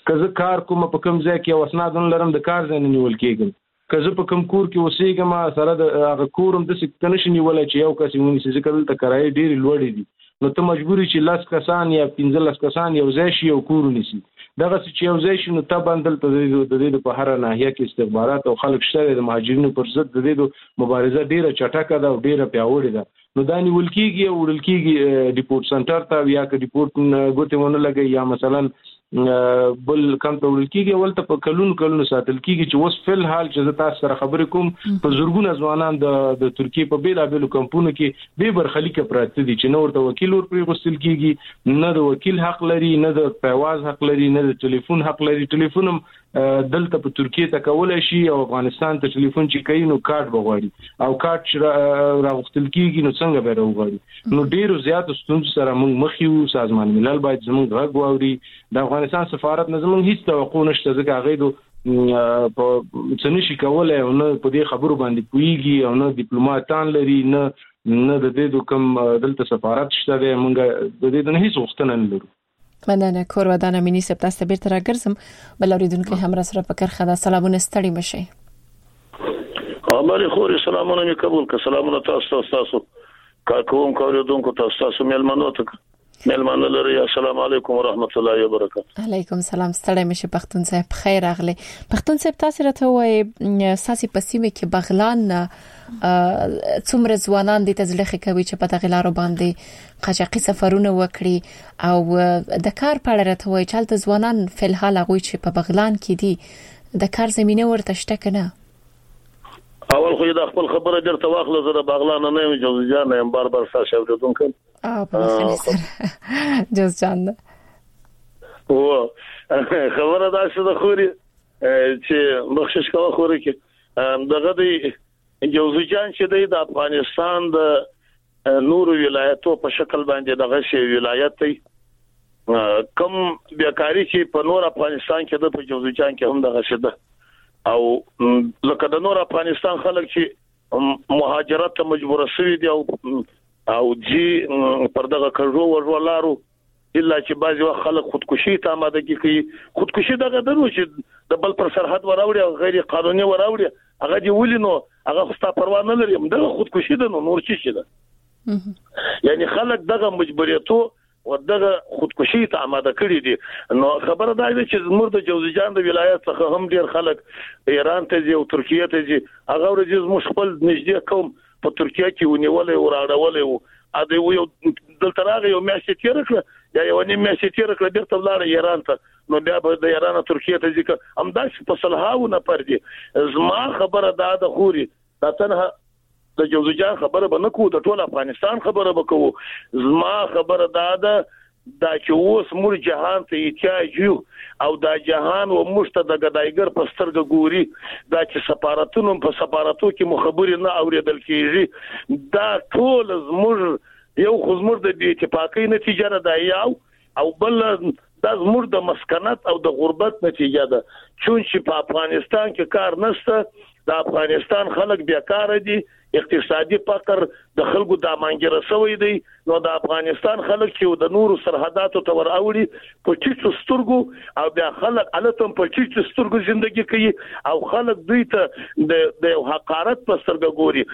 S4: که زه کار کوم په کوم ځای کې اسناد لرم د کار ځای نه نیول کېږم، که زه په کوم کور کې اوسېږم سره د هغه کورم داسې ته نشي نیولی چې یو کس ونیسي، ځکه دلته کرایې ډېرې لوړې دي، نو ته مجبورې چې 10 کسان یا 15 کسان یو ځای شي یو کور ونیسي. دغسې چې یو ځای شي نو طبعا دلته د دې په هره ناحیه کې استخبارات او خلک شته د مهاجرینو پر ضد د دې مبارزه ډېره چټکه ده او ډېره پیاوړې ده. نو دا نیول کېږي او وړل کېږي ډیپورټ سنټر ته، یا که ډیپورټ ګوتې ونه لګوي یا مثلا بل کم ته وړل کېږي، ولته په کلونو ساتل کېږي. چې اوس فل حال چې زه تاسو سره خبرې کوم په زرګونه ځوانان د ترکیې په بیلابیلو کمپونو کې بې برخلیکه پراته دي چې نه ورته وکیل ورپرې غوښتل کېږي، نه د وکیل حق لري، نه د پرواز حق لري، نه د ټلیفون حق لري. ټلیفون هم دلته په ترکیې ته کولای شي او افغانستان ته ټلیفون چې کوي نو کارت بغواړي او کارت چې راغوښتل کېږي نو څنګه به راوغواړي. نو ډېرو زیاتو ستونزو سره موږ مخ یو. سازمان ملل باید زموږ غږ واوري. د افغانستان سفارت نه زموږ هیڅ توقع نشته، ځکه هغه په څه نشي کولای او نه په دې خبرو باندې پوهیږي او نه ډیپلوماټان لري، نه د دې کوم دلته سفارت شته دی. موږ د دې نه هیڅ غوښتنه نه لرو.
S3: مننه. کور ودانه مینی سپ تاسو بیرته راګرځم. بل اوریدونکو هم را سره فکر خدا سلامونه ستړي مشي.
S6: خبرې خوري سلامونه می قبول ک سلامونه تاسو کوم کوریدونکو تاسو مېلمانه لري. السلام علیکم ورحمت الله وبرکاته.
S3: علیکم سلام. ستړي مشه پښتون صاحب خیر اغلی. پښتون صاحب تاسو راته وای ساسي پسیمه کې بغلان څومره ځوانان د تزلیخ کوي چې په دغلارو باندې قاچاقي سفرونه وکړي او د کار په اړه راته وای چې تل ځوانان فل حال هغه چې په بغلان کې دي د کار زمينه ورته شته کنه.
S6: اول خو دا خپل خبره درته واخله، زه د بغلان نه یم، جوز جان یم، بار تاسو اوریدونکو.
S3: په خیر جوز جان
S6: او خبره دا څه د خوري چې بخشش کوه خوري کې دغه دی جوز جان چې د افغانستان د نورو ولایتو په شکل باندې دغه شی ولایت دی کم بیاکاری چې په نور افغانستان کې د په جوز جان کې هم دغه شی ده. او لکه د نور افغانستان خلک چې مهاجرت ته مجبور شوي دي او جی پر دغه کړو ورولارو الا چې بعضي خلک خودکشي ته آماده کوي. خودکشي دغه درو چې د بل پر سرحد وراوړي او غیر قانوني وراوړي هغه دی ولینو هغه خسته پروا نه لري، دغه خودکشي ده نور څه شي ده. یعنی خلک دغه مجبوریتو ودغه خودکشي ته آماده کړی دي. نو خبره دا ده چې زموږ د جوزجان د ولایت څخه هم ډیر خلک ایران ته ځي او ترکیه ته ځي. هغه ورځ زموږ خپل نږدې قوم په ترکیه کې ونیولې او راړولې او ا دې یو دلته راغی یو میاشت تیر کړ یا یو نیم میاشت تیر کړ بیرته ولاړ ایران ته. نو بیا به د ایران ترکیه ته ځي هم داسې په صلحاونه پر دي. زما خبره دا د خوري دا تنها د جوزجان خبره به نه کوو، د ټول افغانستان خبره به کوو. زما خبره دا ده دا چې اوس موږ جهان ته احتیاج یو او دا جهان و موږ ته د ګدایګر په سترګه ګوري. دا چې سفارتونو په سفارتو کې مخبري نه اوریدل کیږي. دا ټول زموږ یو خو زموږ د اتفاقی نتیجه ده یو او بل دا زموږ د مسکنت او د غربت نتیجه ده. چون چې په افغانستان کې کار نشته، د افغانستان خلک بیکار دي، اقتصادي فقر د خلکو د مانګره سوی دی. نو د افغانستان خلک چې د نورو سرحداتو ته ور اوړي په چیچو سترګو او بیا خلک التم په چیچو سترګو ژوندۍ کوي او خلک دوی ته د حقارت په سترګه ګوري.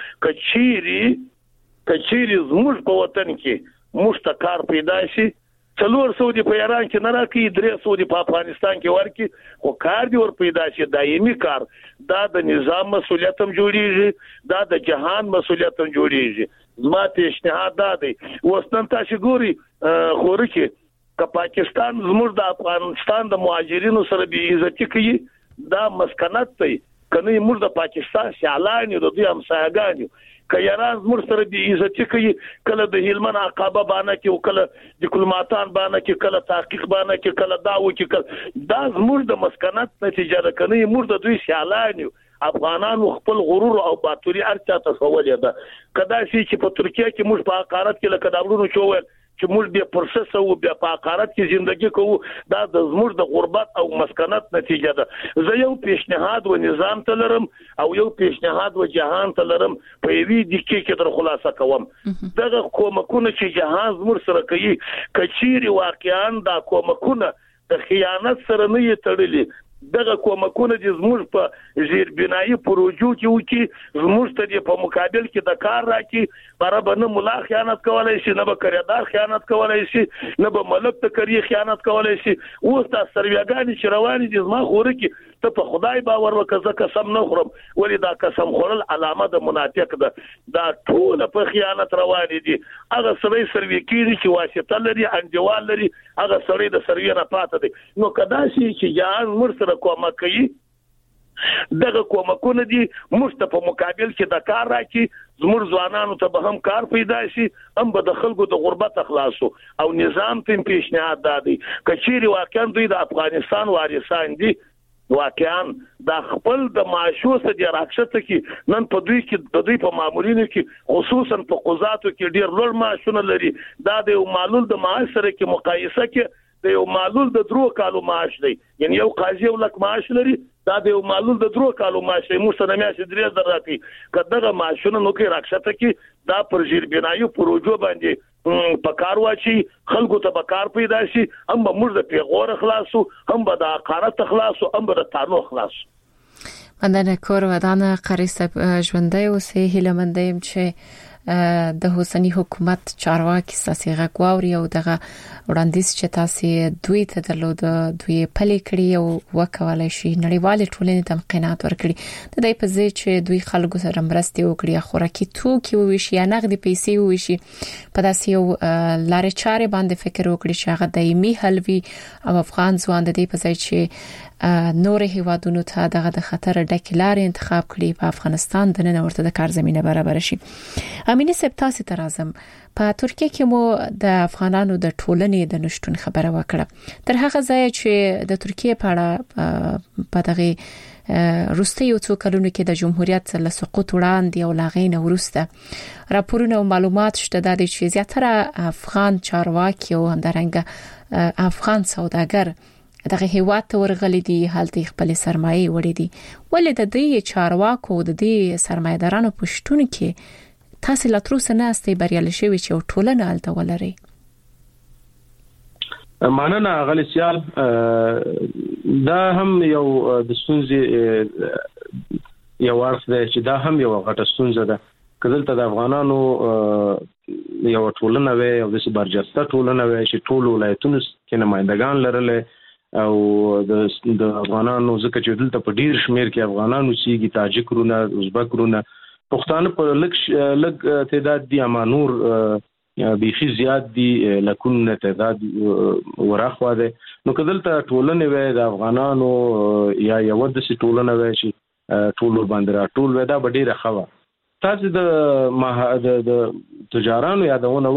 S6: کچيري زموږ په وطن کې موږ کار پیدا شي 400 دی په ایران کې نه راکې 300 دی په افغانستان کې ورکی خو کار دی ور پیدا شي دایمي کار. دا د نظام مسولیت هم جوړیږي، دا د جهان مسولیت هم جوړیږي. زما پیشنهاد دا دی وستن تاسو ګوري خوري کې ک پاکستان زموږ د افغانستان د مهاجرینو سره بي عزتي کوي، دا مسکنت دی. کنه موږ د پاکستان شعلان د دوی همسایګانو کایران زموږ سره بي عزتي کوي، کله د هلمن عقابه باندې کې او کله ډیپلوماټان باندې کې کله تحقیق باندې کې کله داو کې کله دا زموږ د مسکنت نتیجه ده. کنه موږ د دوی شعلان افغانانو خپل غرور او باتوري ارچا تصولې ده. کدا چې په ترکیه کې موږ په حقارت کې لکه داورونو چوول چې موږ به پروسس او بیا په حقارت کې ژوندۍ کوو، دا د زموږ د غربت او مسکنت نتیجه ده. زه یو پیشنهاد و نظام ته لرم او یو پیشنهاد و جهان ته لرم په یوې دقیقه کې در خلاصه کوم. دغه کومکونه چې جهان زموږ سره کوي کچيري واقعا دا کومکونه د خیانت سره نه یې تړلي دغه کومکونه د زموږ په زیربنایي پروژو کې وکړي زموږ ته په مقابل کې د کار راکړي برابر نه مولا خیانت کولای شي نه به کریدار خیانت کولای شي نه به ملک ته کری خیانت کولای شي اوس تاسو سرویګانی چې رواني دي زما خوره کې ته په خدای باور وکړه قسم نه خورم ولې دا قسم خورل علامه د منافق ده دا ټول په خیانت رواني دي هغه سړی سروي کېږي چې واسطه لري انډیوال لري هغه سړی د سروي نه پاتې دی نو کدا شي چې یان مرسته کومه کوي دغه کومکونه دي مشته په مقابل کې د کار راکړي زموږ ځوانانو ته به هم کار پیدا شي هم به د خلکو د غربت اخلاصو او نظام ته پیشنهاد دادي کچېری واقعا دوی د افغانستان وارثان دي واقعا د خپل د معاشو سره د راکښته کې نن په دوی کې د دوی په مامورینو کې خصوصا په قضاتو کې ډیر لوړ معاشونه لري دا د معلول د معاش سره کې مقایسه کې د یو معلول د 3 کالو معاش دی یعنی یو قاضي یو لک معاش لري دا د یو معلول د 3 کالو معاش دی موږ ته میاشتې 3000 راځي کداغه معاشونه نو کې راکښته کې دا پرجیر بنایو پروژو باندې په کار واچي خلکو ته به کار پیدا شي هم به موږ د پیغور خلاصو هم به د حقارت خلاصو هم به د تانو خلاصو
S3: مندنه کور ودانه قریص ژوندۍ اوسې هیلمندیم چې د حسینی حکومت چارواکي ساسي غواوري او دغه وړاندیز چې تاسو دوی ته درلود دوی پلي کړی او وکولای شي نړیوال ټولنې ته امکانات ورکړي د دې په ځای چې دوی خلکو سره مرستي وکړي خوراکي توکي وویشي یا نغدي پیسې وویشي په داسې یو لارې چارې باندې فکر وکړي چې هغه دایمي حل وي او افغان ځوان د دې په ځای چې نور هیوادونو ته دغه د خطر ډکه لارې انتخاب کړي په افغانستان د نن ورته د کار زمينه برابر شي امینه سپتاسي تر اعظم په ترکیه کې مو د افغانانو د ټولنې د نشټون خبره وکړه تر هغه ځای چې د ترکیه په اړه په دغه روسي یو څو کلونو کې د جمهوریت له سقوط وړاندې او لاغین ورسته راپورونه او معلومات شته د دې چې زیاتره افغان چارواکي او همدارنګه افغان سوداګر دغه هیواد ته ورغلي دي حالت خپل سرمایه وړي دي ولې د دې چارواکو د دې سرمایدارانو پښتون کې تاسو لا تر اوسه نه استي بریالي شوي چې ټولنه الته ولري
S7: مننه غلی سیال دا هم یو د ستونزې یو ورس دی چې دا هم یو غټه ستونزه ده کله د افغانانو یو ټولنه وي او د برجسته ټولنه وي چې ټول ولایتونو کې نمائندگان لرل او د افغانانو ځکه چې دلته په ډیر شمیر کې افغانانو سیږي تاجکرونه ازبکرونه پښتانه په لږ تعداد دي اما نور بيخي زیات دي لکونه تعداد ورخوا ده نو کدلته ټولنه وي د افغانانو یا یو د سي ټولنه وي چې ټول باندې را ټول ودا ډیره خوا تاسو د تجارانو یادونه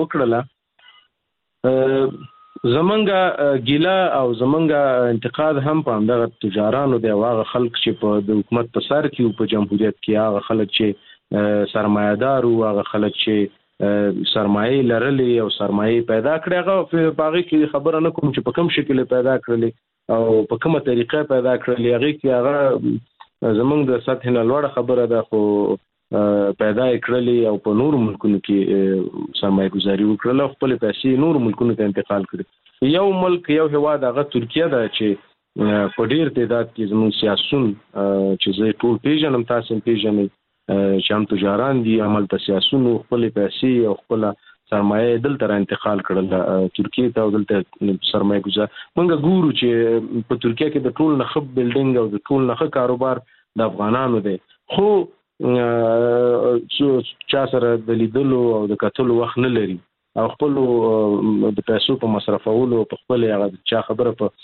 S7: وکړه زمونږه ګیلا او زمونږه انتقاد هم په دغه تجارانو د واغه خلک چې په د حکومت په سر کې په جمهوریت کې هغه خلک چې سرمایدار او هغه خلک چې سرمایه لرلې او سرمایه پیدا کړې هغه په هغه کې خبره نه کوم چې په کوم شکل پیدا کړلې او په کومه طریقه پیدا کړلې هغه کې هغه زمونږ د سطح نه لوړ خبره ده خو پیدا کړلې او په نور ملکونو کې سرمایه گزاري وکړل خپل پیسې نور ملکونو ته انتقال کړي یو ملک یو هواد هغه ترکیه ده چې په ډیر تعداد کې زموږ سیاسيون چې زه ټول پیژنم تاسو پیژنئ چې هم تجاران دي عمل ته سیاسيون خپل پیسې او خپل سرمایه دلته انتقال کړل ترکیه ته دلته سرمایه گزار موږ ګورو چې په ترکیه کې د ټول نخب بلډینګ او د ټول نخ کاروبار د افغانانو دی خو چا سره د لیدلو او د کتلو وخت نه لري او خپل د پیسو په مصرفولو په خپل هغه چا خبره په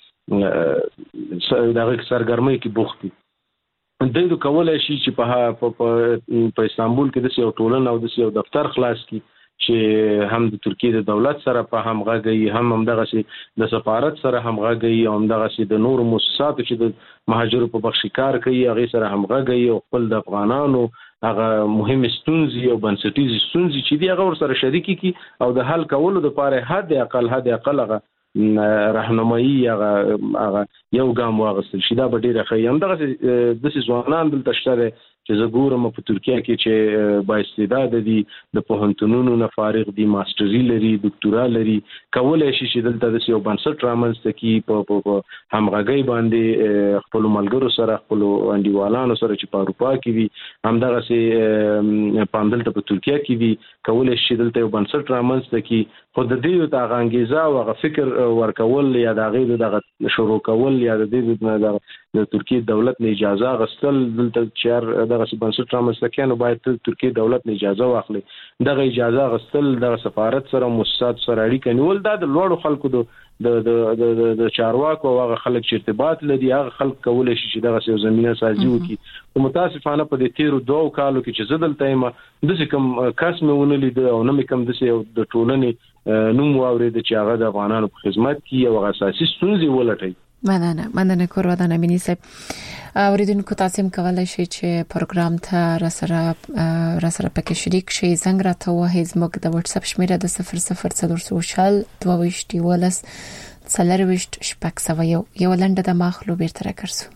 S7: دغه سرګرمۍ کې بوخت دي د کولای شي چې په استانبول کې د یو ټولن او د یو دفتر خلاص کی چې هم د ترکیه د دولت سره په همغږي هم دغه سي د سفارت سره همغږي او دغه سي د نور مؤسساتو چې د مهاجرو په بخش کار کوي هغه سره همغږي او خپل د افغانانو هغه مهم ستونزې او بنسټیز ستونزې چې دی هغه ور سره شریک کی او د حل کولو لپاره حد اقل هغه راهنمایي هغه یو ګام واغستل شي دا به ډیره ښه هم دغه د ځوانان دلته شته چې زه ګورم په ترکیه کې چې با استعداد دي د پوهنتونونو نه فارغ دي ماستري لري ډاکټورا لري کولای شي چې دلته د یو بنسټ رامنځته کی په همغږي باندې خپل ملګرو سره خپل انډیوالانو سره چې په اروپا کې وي همدغه سي پاندلته په ترکیه کې وي کولای شي دلته یو بنسټ رامنځته کی خو د دې د غانګیزا او فکر ورکول یا د غیر د شروع کول یا د ترکیه دولت نه اجازه غستل دلته چیر دغه بنسټ رامنځته کینو باید ترکیه دولت نه اجازه واخلي دغه اجازه غستل د سفارت سره مؤسسات سره اړیکه نیول دا د لوړو خلکو د چارواکو او هغه خلک چې ارتباط لري هغه خلک کولای شي چې دغه یو زمينه سازي وکړي او متاسفانه په دې تیرو 2 کالو کې چې زدل تایمه د کوم کس مې ونلې د او نه کوم د ټولنې نوم واورید چې هغه د افغانانو په خدمت کې او اساسي ستونزې ولټي
S3: مننه کورودان امینی صاحب اوریدونکو تاسو هم کولای شئ چې پروګرام ته را سره پکې شریک شئ زنګ راته وهي زموږ د واتس اپ شمیره د 0040 22 ولس څلرويشت شپږ سوه یو لنډه د ماخلو بیرته راکړسو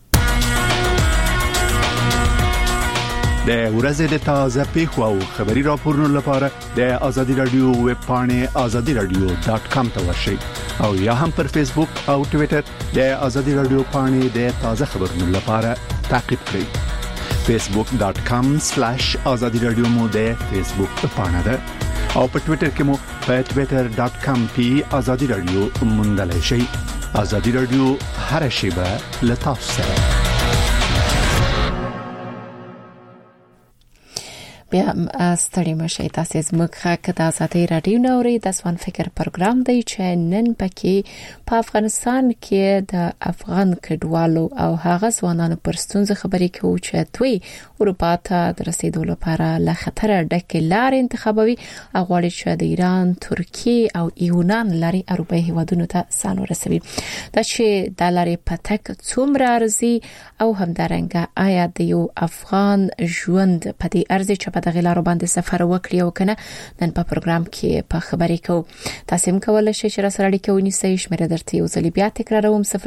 S2: د ورځې د تازه پیښو او خبري راپورونو لپاره د ازادي رادیو ویب پاڼې azadiradio.com ته ورشئ او یا هم پر فیسبوک او ټوئیټر د ازادي رادیو پاڼې د تازه خبرونو لپاره تعقیب کړئ facebook.com/azadiradio مو د فیسبوک پاڼه ده او په ټوئیټر کې مو په twitter.com/azadiradio موندلای شئ ازادي رادیو هر شیبه له تاسو سره بیا ستړي مشه تاسو زموږه کدا ازادي رادیو نوري د سوان فکر پروګرام دی چې نن پکې په افغانستان کې د افغان کډوالو او هغه ځوانانو پر ستونزې خبرې کوي چې دوی اروپا ته د رسیدو لپاره له خطر ډکه لار انتخابوي او غواړي چې د ایران، ترکیه او یونان لاري اروپایي هیوادونو ته سانو رسوي دا چې د لاري پټک څومره ارزي او همدارنګه آیا د یو افغان ژوند په دې ارزي چې د غلارو باندې سفر وکړي او کنه نن په پروګرام کې په خبرې کوو تاسو هم کولای شئ چې را سره اړیکه ونیسئ شمیره درته یو ځل بیا تکراروم 004022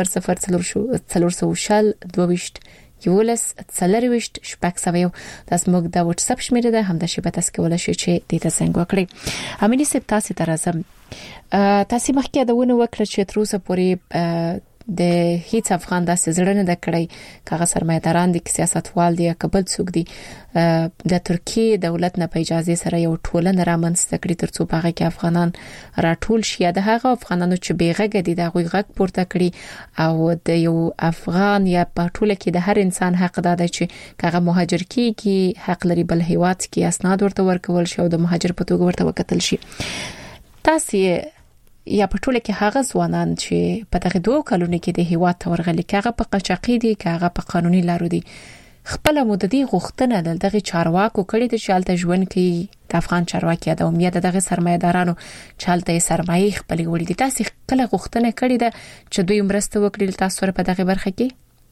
S2: یولس څلرويشت شپږ سوه تاسو موږ د واتس اپ شمیره ده هم د شبکې تاسو کولای شئ چې د تاسو وکړئ امینی سپ تاسو ته راځم تاسو مخکې دا ونه وکړه چې تر اوسه پورې د هیڅ افغان داسې زړه نه د کړی کاغه سرمایداران دي سیاستوال دي کبل څوک دي د ترکیه دولت نه په اجازه سره یو ټولنه رامنځته کړي ترڅو هغه کې افغانان راټول شي د هغه افغانانو چې بیغه دي د غوي غږ پورته کړي او د یو افغان یا په ټوله کې د هر انسان حق ده چې هغه مهاجر کیږي حق لري بل هیواد کې اسناد ورته ورکول شي او د مهاجر په توګه ورته وکتل شي تاسو یا په ټوله کې هغه ځوانان چې په دغه 2 کلونو کې د هیواد تورغلي کاغه په قچاقي دي کاغه په قانوني لارو دي خپل مددي غوښتنه دغه چارواکو کړي د چالت ژوند کې د افغان چارواکي د امید دغه سرمایدارانو چالت سرمایي خپل وړي دي تاسو خپل غوښتنه کړي ده چې دوی مرسته وکړي تاسو په دغه برخه کې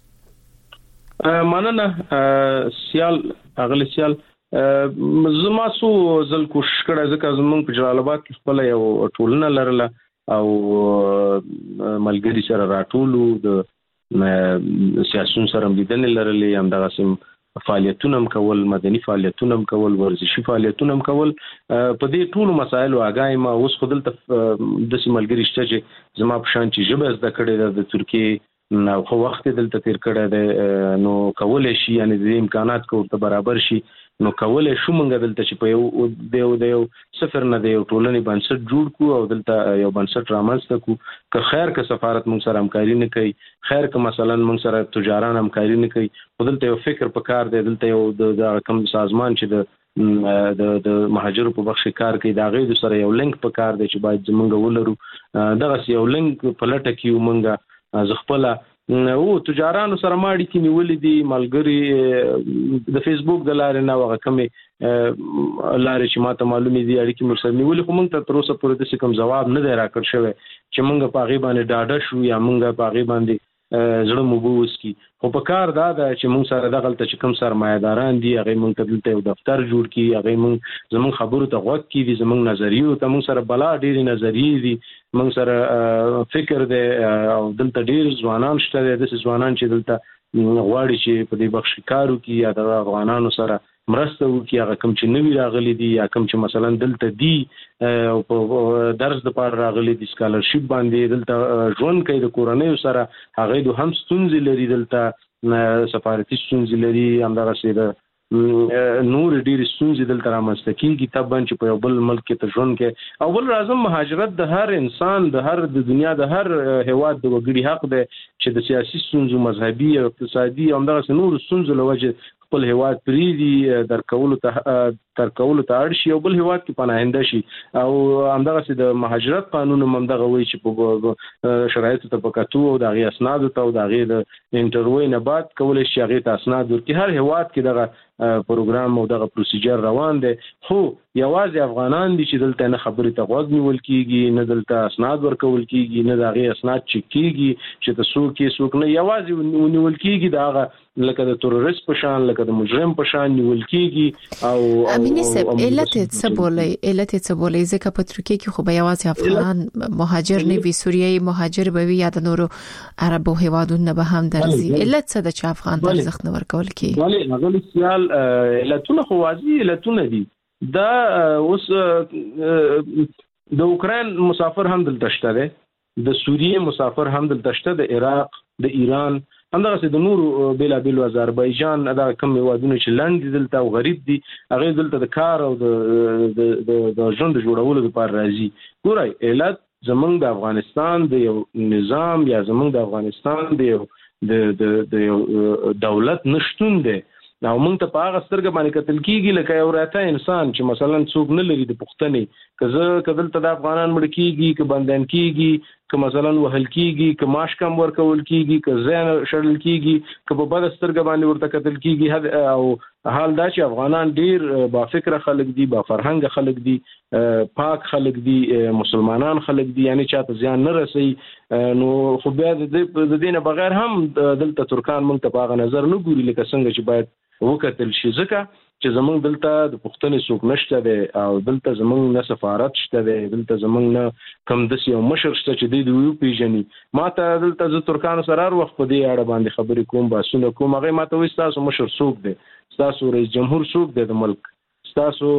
S7: مننه سیال اغلی سیال زما سو زل کوشش کړه ځکه زمونږ په جلال آباد کې خپل یو ټولنه لرله او ملګری سره راټولو د سیاسيون سره لیدنې لرلې هم دغه سم فعالیتونه کول مدني فعالیتونه کول ورزشي فعالیتونه کول په دې ټولو مسایلو اگای ما اوس خپل د ملګری شته چې زما په شان چې جبه زده کړې د ترکیه نو خو وخت دلته تیر کړه نو کولای شي یعنی د امکانات کوته برابر شي نو کولای شو مونږ دلته چې په یو سفر نه دی ټولنې بنسټ جوړ کو او دلته یو بنسټ رامنځته کو که خیر که سفارت مونږ سره همکاري نه کوي خیر که مثلا مونږ سره تجاران همکاري نه کوي دلته یو فکر پکار دی دلته یو د کم سازمان چې د مهاجرو په بخش کار کوي دا غي سره یو لینک پکار دی چې باید زمونږ ولرو دغه یو لینک په لټه کې مونږ زغپله او تجارانو سره ماړي کې نیولې دي ملګری د فیسبوک د لارې نه وغه کمې لارې چې ماته معلومې دي اړیکې مرسته نیولې خو موږ ته تر اوسه پورې د کوم جواب نه دی راکړ شوی چې موږ په غي باندې ډاډه شو یا موږ په غي باندې زړه مبوس کی خو په کار دا چې موږ سره د غلطه چې کوم سرمایداران دي هغه موږ ته دلته یو دفتر جوړ کی هغه موږ زمون خبرو ته غوږ کی دي زمون نظریو ته موږ سره بلا ډېری نظریې دي موږ سره فکر دی او دلته ډېر ځوانان شته د ځوانان چې دلته غواړي چې په دې بخش کارو کې یا د افغانانو سره مرسته وکړي، هغه کوم چې نوی راغلي دي یا کوم چې مثلا دلته دي او په درس د پاره راغلي دي سکالرشپ باندې دلته ژوند کوي د کورنۍ سره، هغه د هم ستونزې لري، دلته سفارتي ستونزې لري، همدغه سره نور ډیر ستونزې دلته رامنځته کیږي. طبعا چې په یو بل ملک کې ته ژوند کې او بل راځم مهاجرت د هر انسان د دنیا د هر هیواد د وګړي حق دی چې د سیاسي ستونزو، مذهبي او اقتصادي او همدغه نور ستونزو له وجې خپل هیواد پریدي ترکولو ته اړ شي او بل هیواد کې پناهنده شي. او همدغه د مهاجرت قانون هم همدغه وایي چې په شرایطو ته په کتو او د هغې اسنادو ته او د هغې د انټرویو نه بعد کولی شي هغې ته اسناد ورکړي. هر هیواد کې دغه پروګرام او دغه پروسیجر روان دی، خو یوازې افغانان دي چې دلته نه خبرې ته غوږ نیول کېږي، نه دلته اسناد ورکول کېږي، نه د هغې اسناد چک کېږي چې ته څوک یې څوک نه، یوازې ونیول کېږي د هغه لکه د تروریست په شان، لکه د مجرم په شان نیول کېږي. او
S3: امینه صاحب علت څه بولې ځکه په ترکیه کې خو به یوازې افغان مهاجر نه وي، سوریایي مهاجر به وي یا د نورو عربو هیوادونو به هم درځي. علت څه ده چې افغان ته ارزښت نه ورکول کېږي؟
S7: ولې هغه سیال علتونه خو واضح علتونه دي. دا اوس د اوکرين مسافر هم دلته شته دي، د سوریه مسافر هم دلته شته، د عراق، د ایران، همدغه د نورو بیلابیل آذربایجان، دا کوم هیوادونه چې لاندې دلته او غریب دي، هغه دلته د کار او د ژوند جوړولو لپاره راځي. ګورئ علت زمونږ د افغانستان د یو نظام یا زمونږ د افغانستان د یو دولت نشټون دی. او موږ ته په هغه سترګه باندې کتل کېږي لکه یو راته انسان چې مثلا څوک نه لري د پوښتنې که دلته د افغانان مړ کېږي، که بندیان کېږي، که مثلا وهل کېږي، که معاش کم ورکول کېږي، که ځای شړل کېږي، که په بده سترګه باندې ورته کتل کېږي. او حال دا چې افغانان ډیر با فکره خلک دي، با فرهنګ خلک دي، پاک خلک دي، مسلمانان خلک دي، یعنی چاته زیان نه رسي. نو خو بیا د دې نه بغیر هم دلته ترکان موږ ته په هغه نظر نه ګوري لکه څنګه چې باید وکتل شي، ځکه چې زمونږ دلته د پښتنې څوک نشته دی او دلته زمونږ نه سفارت شته دی، دلته زمونږ نه کم داسې یو مشر شته چې دوی د وپېژني. ما ته دلته زه ترکانو سره هر وخت په دې اړه باندې خبرې کوم، بحثونه کوم، هغې ما ته وایي ستاسو مشر څوک دی، ستاسو رئیس جمهور څوک دی د ملک، ستاسو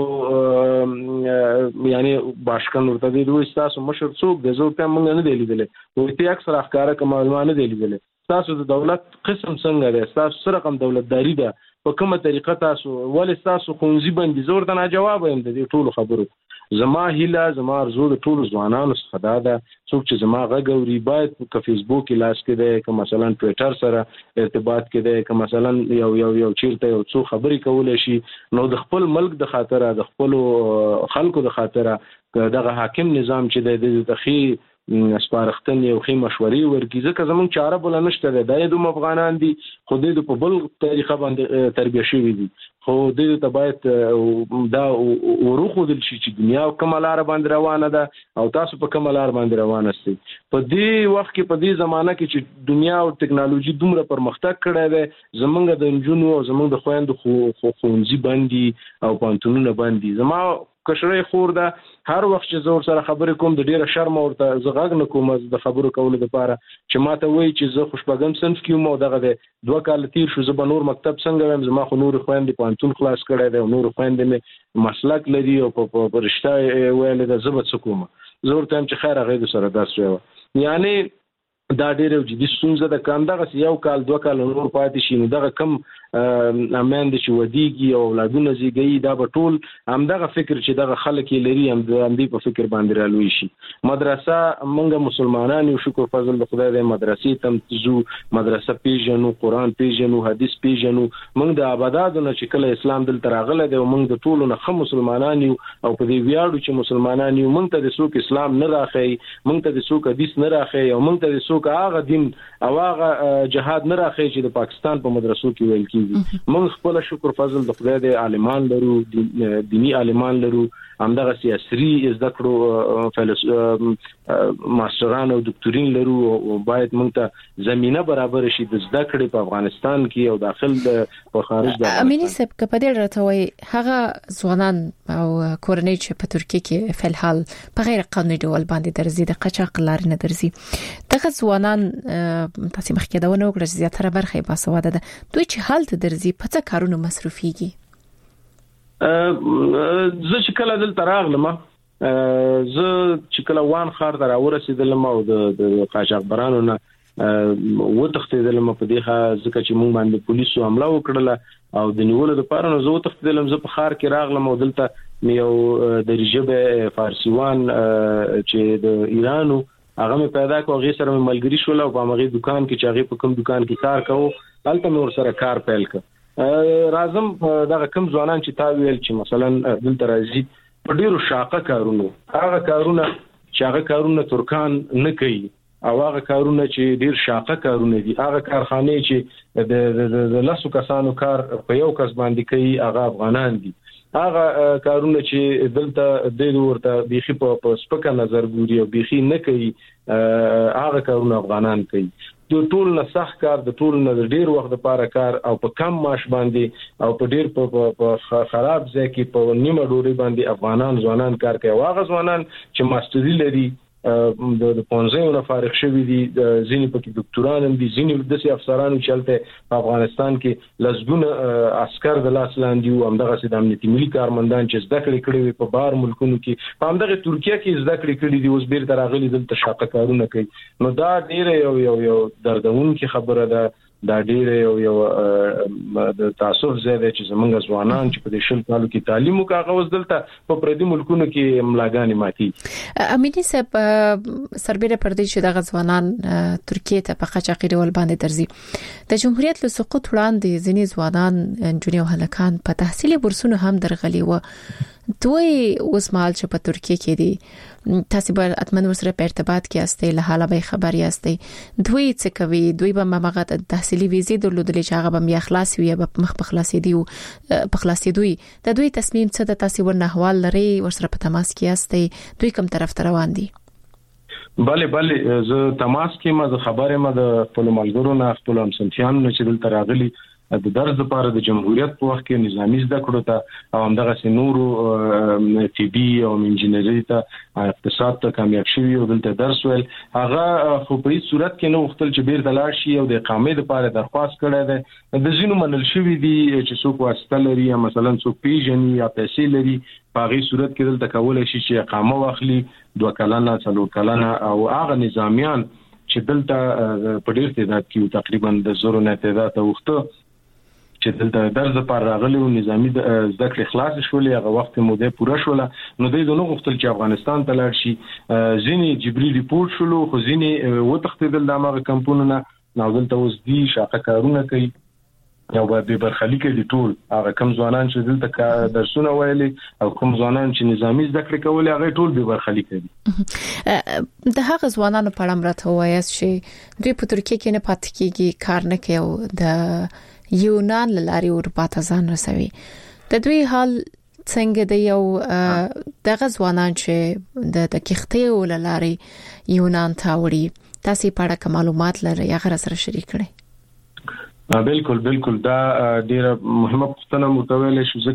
S7: یعنی باشکن ورته دی وایي ستاسو مشر څوک دی، زه ورته موږ نه دی لیدلی، وایي ته اکثر ښکاره که معلومه نه دی لیدلی، ستاسو د دولت قسم څنګه دی، ستاسو څه رقم دولتداري ده، په کومه طریقه تاسو ولې ستاسو ښوونځي بندي. زه ورته ناجوابه یم د دې ټولو خبرو. زما هیله، زما ارزو د ټولو ځوانانو څخه دا ده، څوک چې زما غږ اوري باید که فیسبوک کې لاس کې دی، که مثلا ټویټر سره ارتباط کې دی، که مثلا یو چیرته یو څو خبرې کولی شي، نو د خپل ملک د خاطره، د خپلو خلکو د خاطره دغه حاکم نظام چې دی د ښې سپارښتنې او ښې مشورې ورکړي، ځکه زموږ چاره بله نشته دی. دا دوم افغانان دي خو دوی په بل طریقه باندې تربیه شوي دي، خو دوی ته باید دا وروښودل شي چې دنیا کومه لاره باندې روانه ده او تاسو په کومه لاره باندې روانه استئ. په دې وخت کې، په دې زمانه کې چې دنیا او ټکنالوژي دومره پرمختګ کړی دی، زمونږ د نجونو او زمونږ د خویندو ښوونځي بند دي او پوهنتونونه بند دي. زما کشرۍ خور ده، هر وخت چې زه ورسره خبرې کوم د ډېره شرمه ورته زه غږ نه کوم د خبرو کولو دپاره، چې ما ته وایي چې زه خو شپږم صنف کې یم او دغه دی 2 کاله تېر شو، زه به نور مکتب څنګه وایم، زما خو نورې خویندې پوهنتون خلاص کړی دی او نورې خویندې مې مسلک لري او په رشته یې ویلې ده، زه به څه کوم؟ زه ورته وایم چې خیر هغې د سره درس ویوه. یعنی دا ډېره جدي ستونزه ده. که همدغسې 1 کال 2 کاله نور پاتې شي، نو دغه کم میندې چې ودیږي او اولادونه زیږوي، دا به ټول همدغه فکر چې دغه خلک یې لري همدې په فکر باندې رالوی شي. مدرسه موږ مسلمانان یو، شکر فضل د خدای دی، مدرسې ته ځو، مدرسه پیژنو، قرآن پیژنو، حدیث پیژنو. موږ د آباداتو نه چې کله اسلام دلته راغلی دی او موږ د ټولو نه ښه مسلمانان یو او په دې ویاړو چې مسلمانان یو. موږ ته د څوک اسلام نه راښیي، موږ ته د څوک حدیث نه راښیي او موږ ته د څوک هغه دین او هغه جهاد نه راښیي چې د پاکستان په مدرسو کې ویل کېږي. کیږي موږ خپل شکر فضل د خدای د عالمان لرو دینی عالمان لرو همدغه سیاسي زده کړو ماستران او دکتورین لرو او باید موږ ته زمينه برابر شي د زده کړې په افغانستان کې او داخل د خارج د
S2: امینی صاحب کپه دې راته وای هغه ځوانان او کورنۍ چې په ترکیه کې په الحال په غیر قانوني ډول باندې درځي د قاچاق لارې نه درځي دغه ځوانان تاسو مخکې دا ونه وکړه چې زیاتره برخه باسواده ده دوی چې حالت درځي په څه کارونه مصرفيږي
S7: زه چې کله دلته راغلم زه چې کله وان خار ته راورسېدلم او د قاچاقبرانو نه وتښتېدلم په دغه ځکه چې مونږ باندې پولیسو حمله وکړه او د نیولو لپاره نو زه وتښتېدلم زه په خار کې راغلم او دلته یو د ریجبه فارسیوان چې د ایرانو هغه مې پیدا کړ هغه سره مې ملګری شول او په هغه دکان کې چې هغه په کوم دکان کې کار کوي هلته مې ور سره کار پیل کړ رازم دغه کم ځوانان چې تا ویل چې مثلا دلته راځي په ډیرو شاقه کارونه هغه کارونه چې هغه کارونه ترکان نه کوي او هغه کارونه چې ډیر شاقه کارونه دي هغه کارخانه چې د لاسو کسانو کار په یو کس باندې کوي هغه افغانان دي هغه کارونه چې دلته د ورته بيخي په سپکه نظر ګوري او بيخي نه کوي هغه کارونه افغانان کوي د ټول نه صح کار د ټول نه ډیر وخت لپاره کار او په کم معاش باندې او په ډیر په خراب ځای کې په نیمه ډوري باندې افغانان ځوانان کار کوي واغ ځوانان چې ماستری لري د پونځه فارغ شوی دي ځینې پکې ډاکټران هم دي ځینې د سي افسرانو چلته په افغانستان کې لسګونه عسكر د لاس لاندې او همدغه د امنیتي ملي کارمندان چې زده کړې کړې په بار ملکونو کې په همدغه ترکیه کې زده کړې کړې دي اوس بیرته راغلي دلته شاقه کارونه کوي نو دا ډیره یو دردونکې خبره ده دا ډیره یو د تاسف زیاده چې زمونږ ځوانان چې په دې شل کالو کې تعلیم وکاغه دلته په پردي ملکونو کې ملاګانی ماتي
S2: امینی صاحب سربېره پر دې چې د ځوانان ترکیه ته په قاچاقي ډول باندې درځي د جمهوریت له سقوط وړاندې ځینې ځوانان جنونی او هلکان په تحصیلي بورسونو هم درغلي و دوی اوس مهال چې په ترکیه کې دي تاسو به اتمن ورسره په ارتباط کې یاستئ له حاله به خبر یاستئ دوی څه کوي دوی به مغه تحصیلي ویزې درلودلې چې هغه به بیا خلاص وي به مخ په خلاصې دی په خلاصې دوی د دوی تصمیم څه د تاسو ورنه احوال لري ورسره په تماس کې یاستئ دوی کوم طرف ته روان دي
S7: بله زه تماس کې ما خبره ما د خپل ملګرو نه خپل همسنتیانو چې دلته راغلي د درس لپاره د جمهوریت په وخت کې نظامی زده کړو ته او همدغه سينورو طبي او انجینری ته اقتصاد ته کامیاب شوی او دلته درس ویل هغه خو په هیڅ صورت کې نه وختل چې بیر د لاړ شي او د اقامې لپاره درخواست کړی دی د ځینو منل شوی دي چې څوک واسطه لري یا مثلا څوک پیژني یا پیسې لري په هغه صورت کې دلته کولای شي چې اقامه واخلي 2 کلنه 3 کلنه او هغه نظامیان چې دلته په ډیر تعداد کې تقریبا د زورو نه تعداد وخته چې دلته درس پر راغلي او نظامی زده کړې خلاص شولې هغه وخت موده پوره شوله نو دوی دغه غوښتل چې افغانستان ته لاړ شي ځینې جبري ریپورت شولو خو ځینې وتښتېدل د هغه کمپونونه نو دلته اوس دي شاقه کارونه کوي یو به برخلیک دي ټول هغه کم ځوانان چې دلته درسونه ویلي او کم ځوانان چې نظامی زده کړې کولې هغه ټول به برخلیک دي
S2: د هغه ځوانانو په اړه راته وایي چې دوی په ترکیه کې نه پاتې کیږي کار نه کوي او د یونان لاري اروپا ته ځان رسوي د دوی حال څنګه دی یو دغه ځوانان چې د کښتۍ لاري یونان ته وړي تاسو په اړه معلومات لرئ هغه سره شریک کړئ
S7: بالکل دا ډیره مهمه پوښتنه متویل شو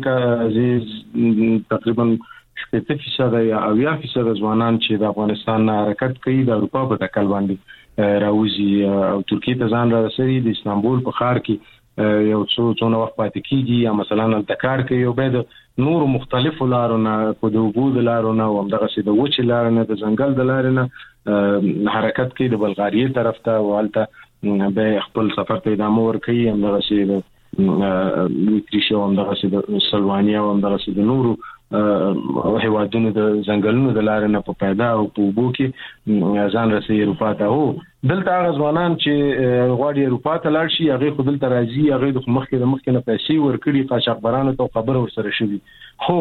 S7: ځکه تقریبا 80% یا 80% ځوانان چې د افغانستان نه حرکت کوي د اروپا په تکل باندې راوځي او ترکیه ته ځان رسېږي د استانبول په ښار کې یو څونه وخت پاتې کیږي یا مثلا د کار کې یو به د نور مختلفو لارو نه په دوبو د لارو نه او دغه سي د وچ لارو نه د ځنګل د لارو نه حرکت کوي د بلغاریه طرف ته والته به خپل سفر ته ادامه ورکوي هم دغه سي د ویکریشو هم دغه سي د سلوانیا هم دغه سي د نورو هیوادونو د ځنګلونو د لارې نه په پیدا او په وبو کې ځان رسي اروپا ته هو دلته هغه ځوانان چې غواړي اروپا ته لاړ شي هغه خو دلته راځي هغه د مخکې نه پیسې ورکړي قاچاقبرانو ته خبر ورسره شوی خو چې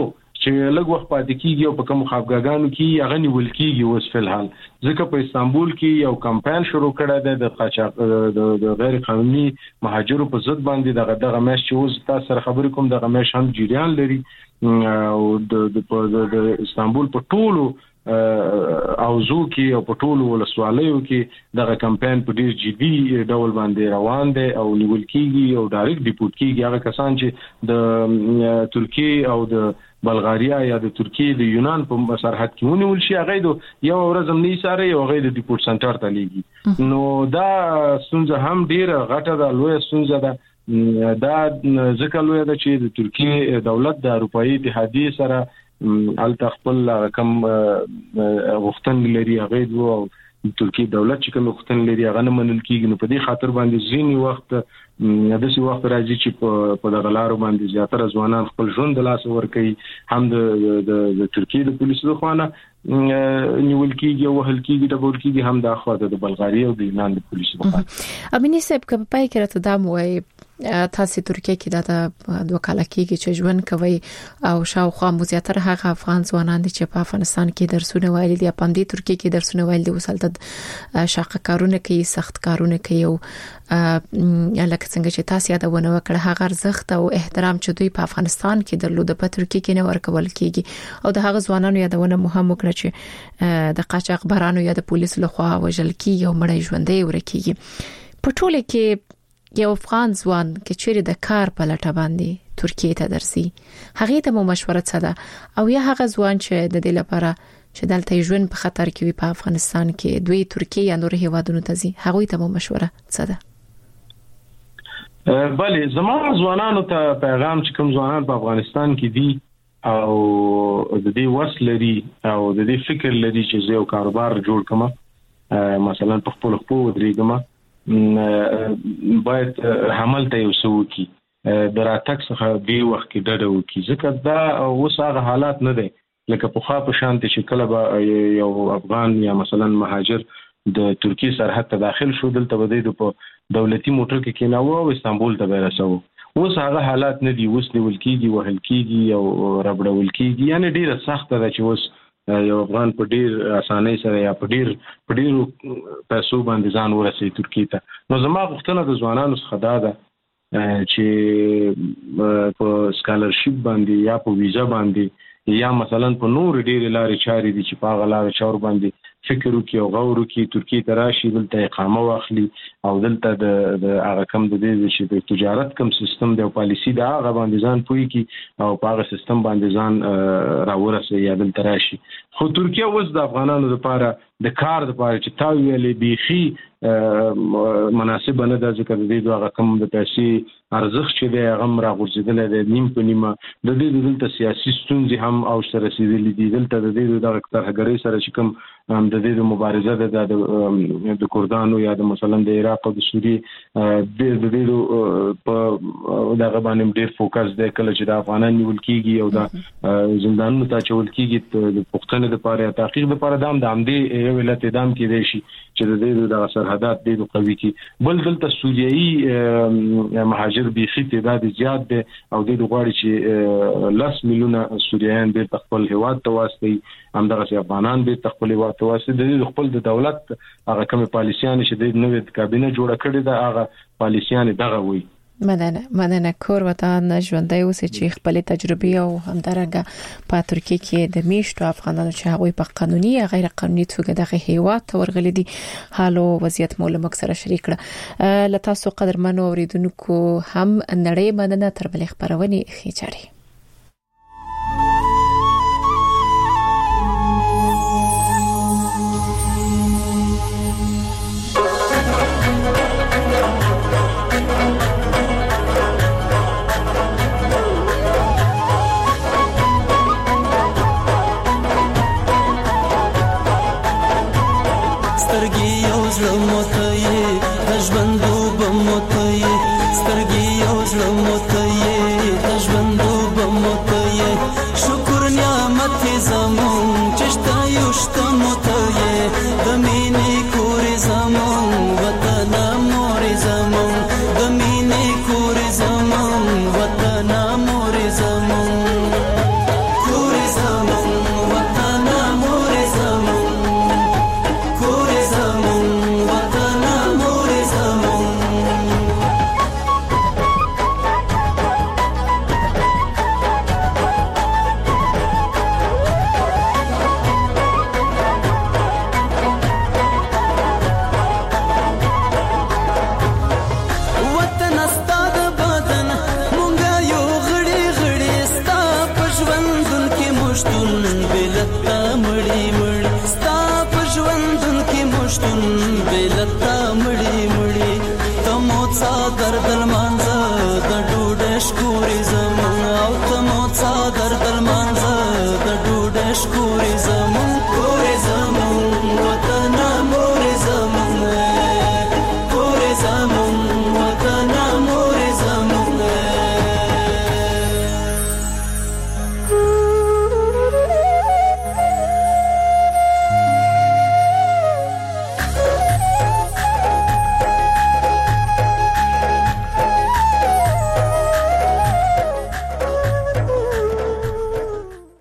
S7: چې لږ وخت پاتې کیږي او په کوم خابګانو کې هغه نیول کیږي اوس په حال ځکه په استانبول کې یو کمپاین شروع کړی دی د قاچاق د غیر قانوني مهاجرو په ضد باندې دغه مېش چې اوس تاسو سره خبرې کوم دغه مېش هم جریان لري او د استانبول په ټولو اوزو کې او په ټولو ولسوالیو کې دغه کمپاین په ډیر جدي ډول باندې روان دی او نیول کیږي او ډایرکټ ډیپورت کیږي هغه کسان چې د ترکیه او د بلغاریا یا د ترکیه د یونان په سرحد کې ونیول شي هغه یو ورځ هم نه ساره یو هغه د ډیپورت سنټر ته لیږي نو دا ستونزه هم ډیره غټه ده لویه ستونزه ده دا ځکه لویه ده چې د ترکیه دولت د اروپאי اتحادیه سره الته خپل کم وختن لري هغه او ترکیه دولت چې کوم وختن لري هغه نه منل کیږي نو په دې خاطر باندې ځینی وخت د څه وخت راځي چې په دغه لارو باندې زیاتره ځوانان خپل ژوند د لاس ور کوي هم د ترکیه د پولیسو خوانه نیول کیږي او وهل کیږي د بول کیږي هم د اخواته د بلغاریا او د یونان د پولیسو خوانه
S3: امینی صاحب کله پای کې راته دا موي تاسو ترکیه کې د وکاله کېږي چې ژوند کوي او شاوخوا مو زیاتره هغه افغان ځوانان دي چې په افغانستان کې درسونه وایي دي په دې ترکیه کې درسونه وایي دي وسلته شاقه کارونه کوي سخت کارونه کوي او لکه څنګه چې تاسو یادونه وکړه هغه ارزښت او احترام چې دوی په افغانستان کې درلود په ترکیه کې نه ورکول کېږي او د هغه ځوانانو یادونه مهم وکړه چې د قاچاق برانو یا د پولیسو لخوا وژل کېږي او مړی ژوندۍ ورکېږي په ټوله کې یو افغان ځوان چې چیرې د کار په لټه باندې ترکیه ته درسي هغه ته مو مشوره څه ده او یا هغه ځوان چې د دې لپاره چې دلته ژوند په خطر کې وي په افغانستان کې دوی ترکیه یا نور هیوادونو ته ځي هغه ته مو مشوره څه ده
S7: بله زموږ ځوانانو ته پیغام چې کوم ځوانان په افغانستان کې دي او د دې وس لري او د دې فکر لري چې یو کاروبار جوړ کړم مثلا په خپل درېګم باید حمل ته یو سوکي دراتک څخه دی وخت کې ډډه وکي ځکه دا اوس هغه حالات نه دي لکه په خاطر شانتي چې کله به یو افغان یا مثلا مهاجر د ترکیه سرحد ته داخل شو دلته بده په دولتي موټر کې کېناوه او استانبول ته ورساو اوس هغه حالات نه دي اوس نیول کېږي وهل کېږي او ربړول کېږي یعنی ډیره سخت ده چې اوس یو افغان په ډیر اسانۍ سره یا په ډیر پیسو باندې ځان ورسوي ترکیه ته نو زما غوښتنه د ځوانانو څخه دا ده چې په سکالرشپ باندې یا په ویزا باندې یا مثلا په نور ډیر لارې چارې دي چې په هغه لارې چار باندې فکر وکي او غور وکي ترکیه ته راشي دلته اقامه واخلي او دلته د هغه کم د دې چې د تجارت کم سیستم دی او پالیسی دا هغه باندې ځان پوي کی او په هغه سیستم باندې ځان راورسي یا دلته راشي خو ترکیه اوس د افغانانو لپاره د کار لپاره چې تا ویلې بيخي مناسب نه ده ځکه د دې هغه کم د پیسې ارزښت چې دی هغه راغورځیدل د نیم په نیمه د دې دلته سیاسي ستونزې هم او سره رسیدلې دي دلته د دې د ترهګرۍ سره چې کوم د دې مبارزه د کردانو یا د مثلا د عراق او د سوریه د دې په دغه باندې ډېر فوکس دی کله چې د افغانان نیول کیږي او د زندانونو ته چول کیږي د پښتنو لپاره یا تحقیق لپاره د همدې یو ولایت اعدام کېدای شي چې د دې د سرحدات د قوي کی بل دلته سوریایي مهاجر بيخي تعداد زیات دي او د غواړي چې 10 میلیونه سوریایان د خپل هیواد ته واسطي همدغه افغانان د خپل هیواد ته واسطي د خپل د دولت هغه کوم پالیسيان چې د نوې کابینه جوړه کړې ده هغه پالیسيان دغه وي
S3: مننه کور وطن ژوندۍ اوسې چې خپل تجربه او همدارنګه په ترکیه کې د میشتو افغانانو چې هغوی په قانوني یا غیر قانوني توګه دغه هیواد ته ورغلي دي حالو وضعیت مو له مکسره شریک کړه ل تاسو قدرمنو اوریدونکو هم نړۍ مننه تر بل خبرونه خېچاري
S8: Kuri شتون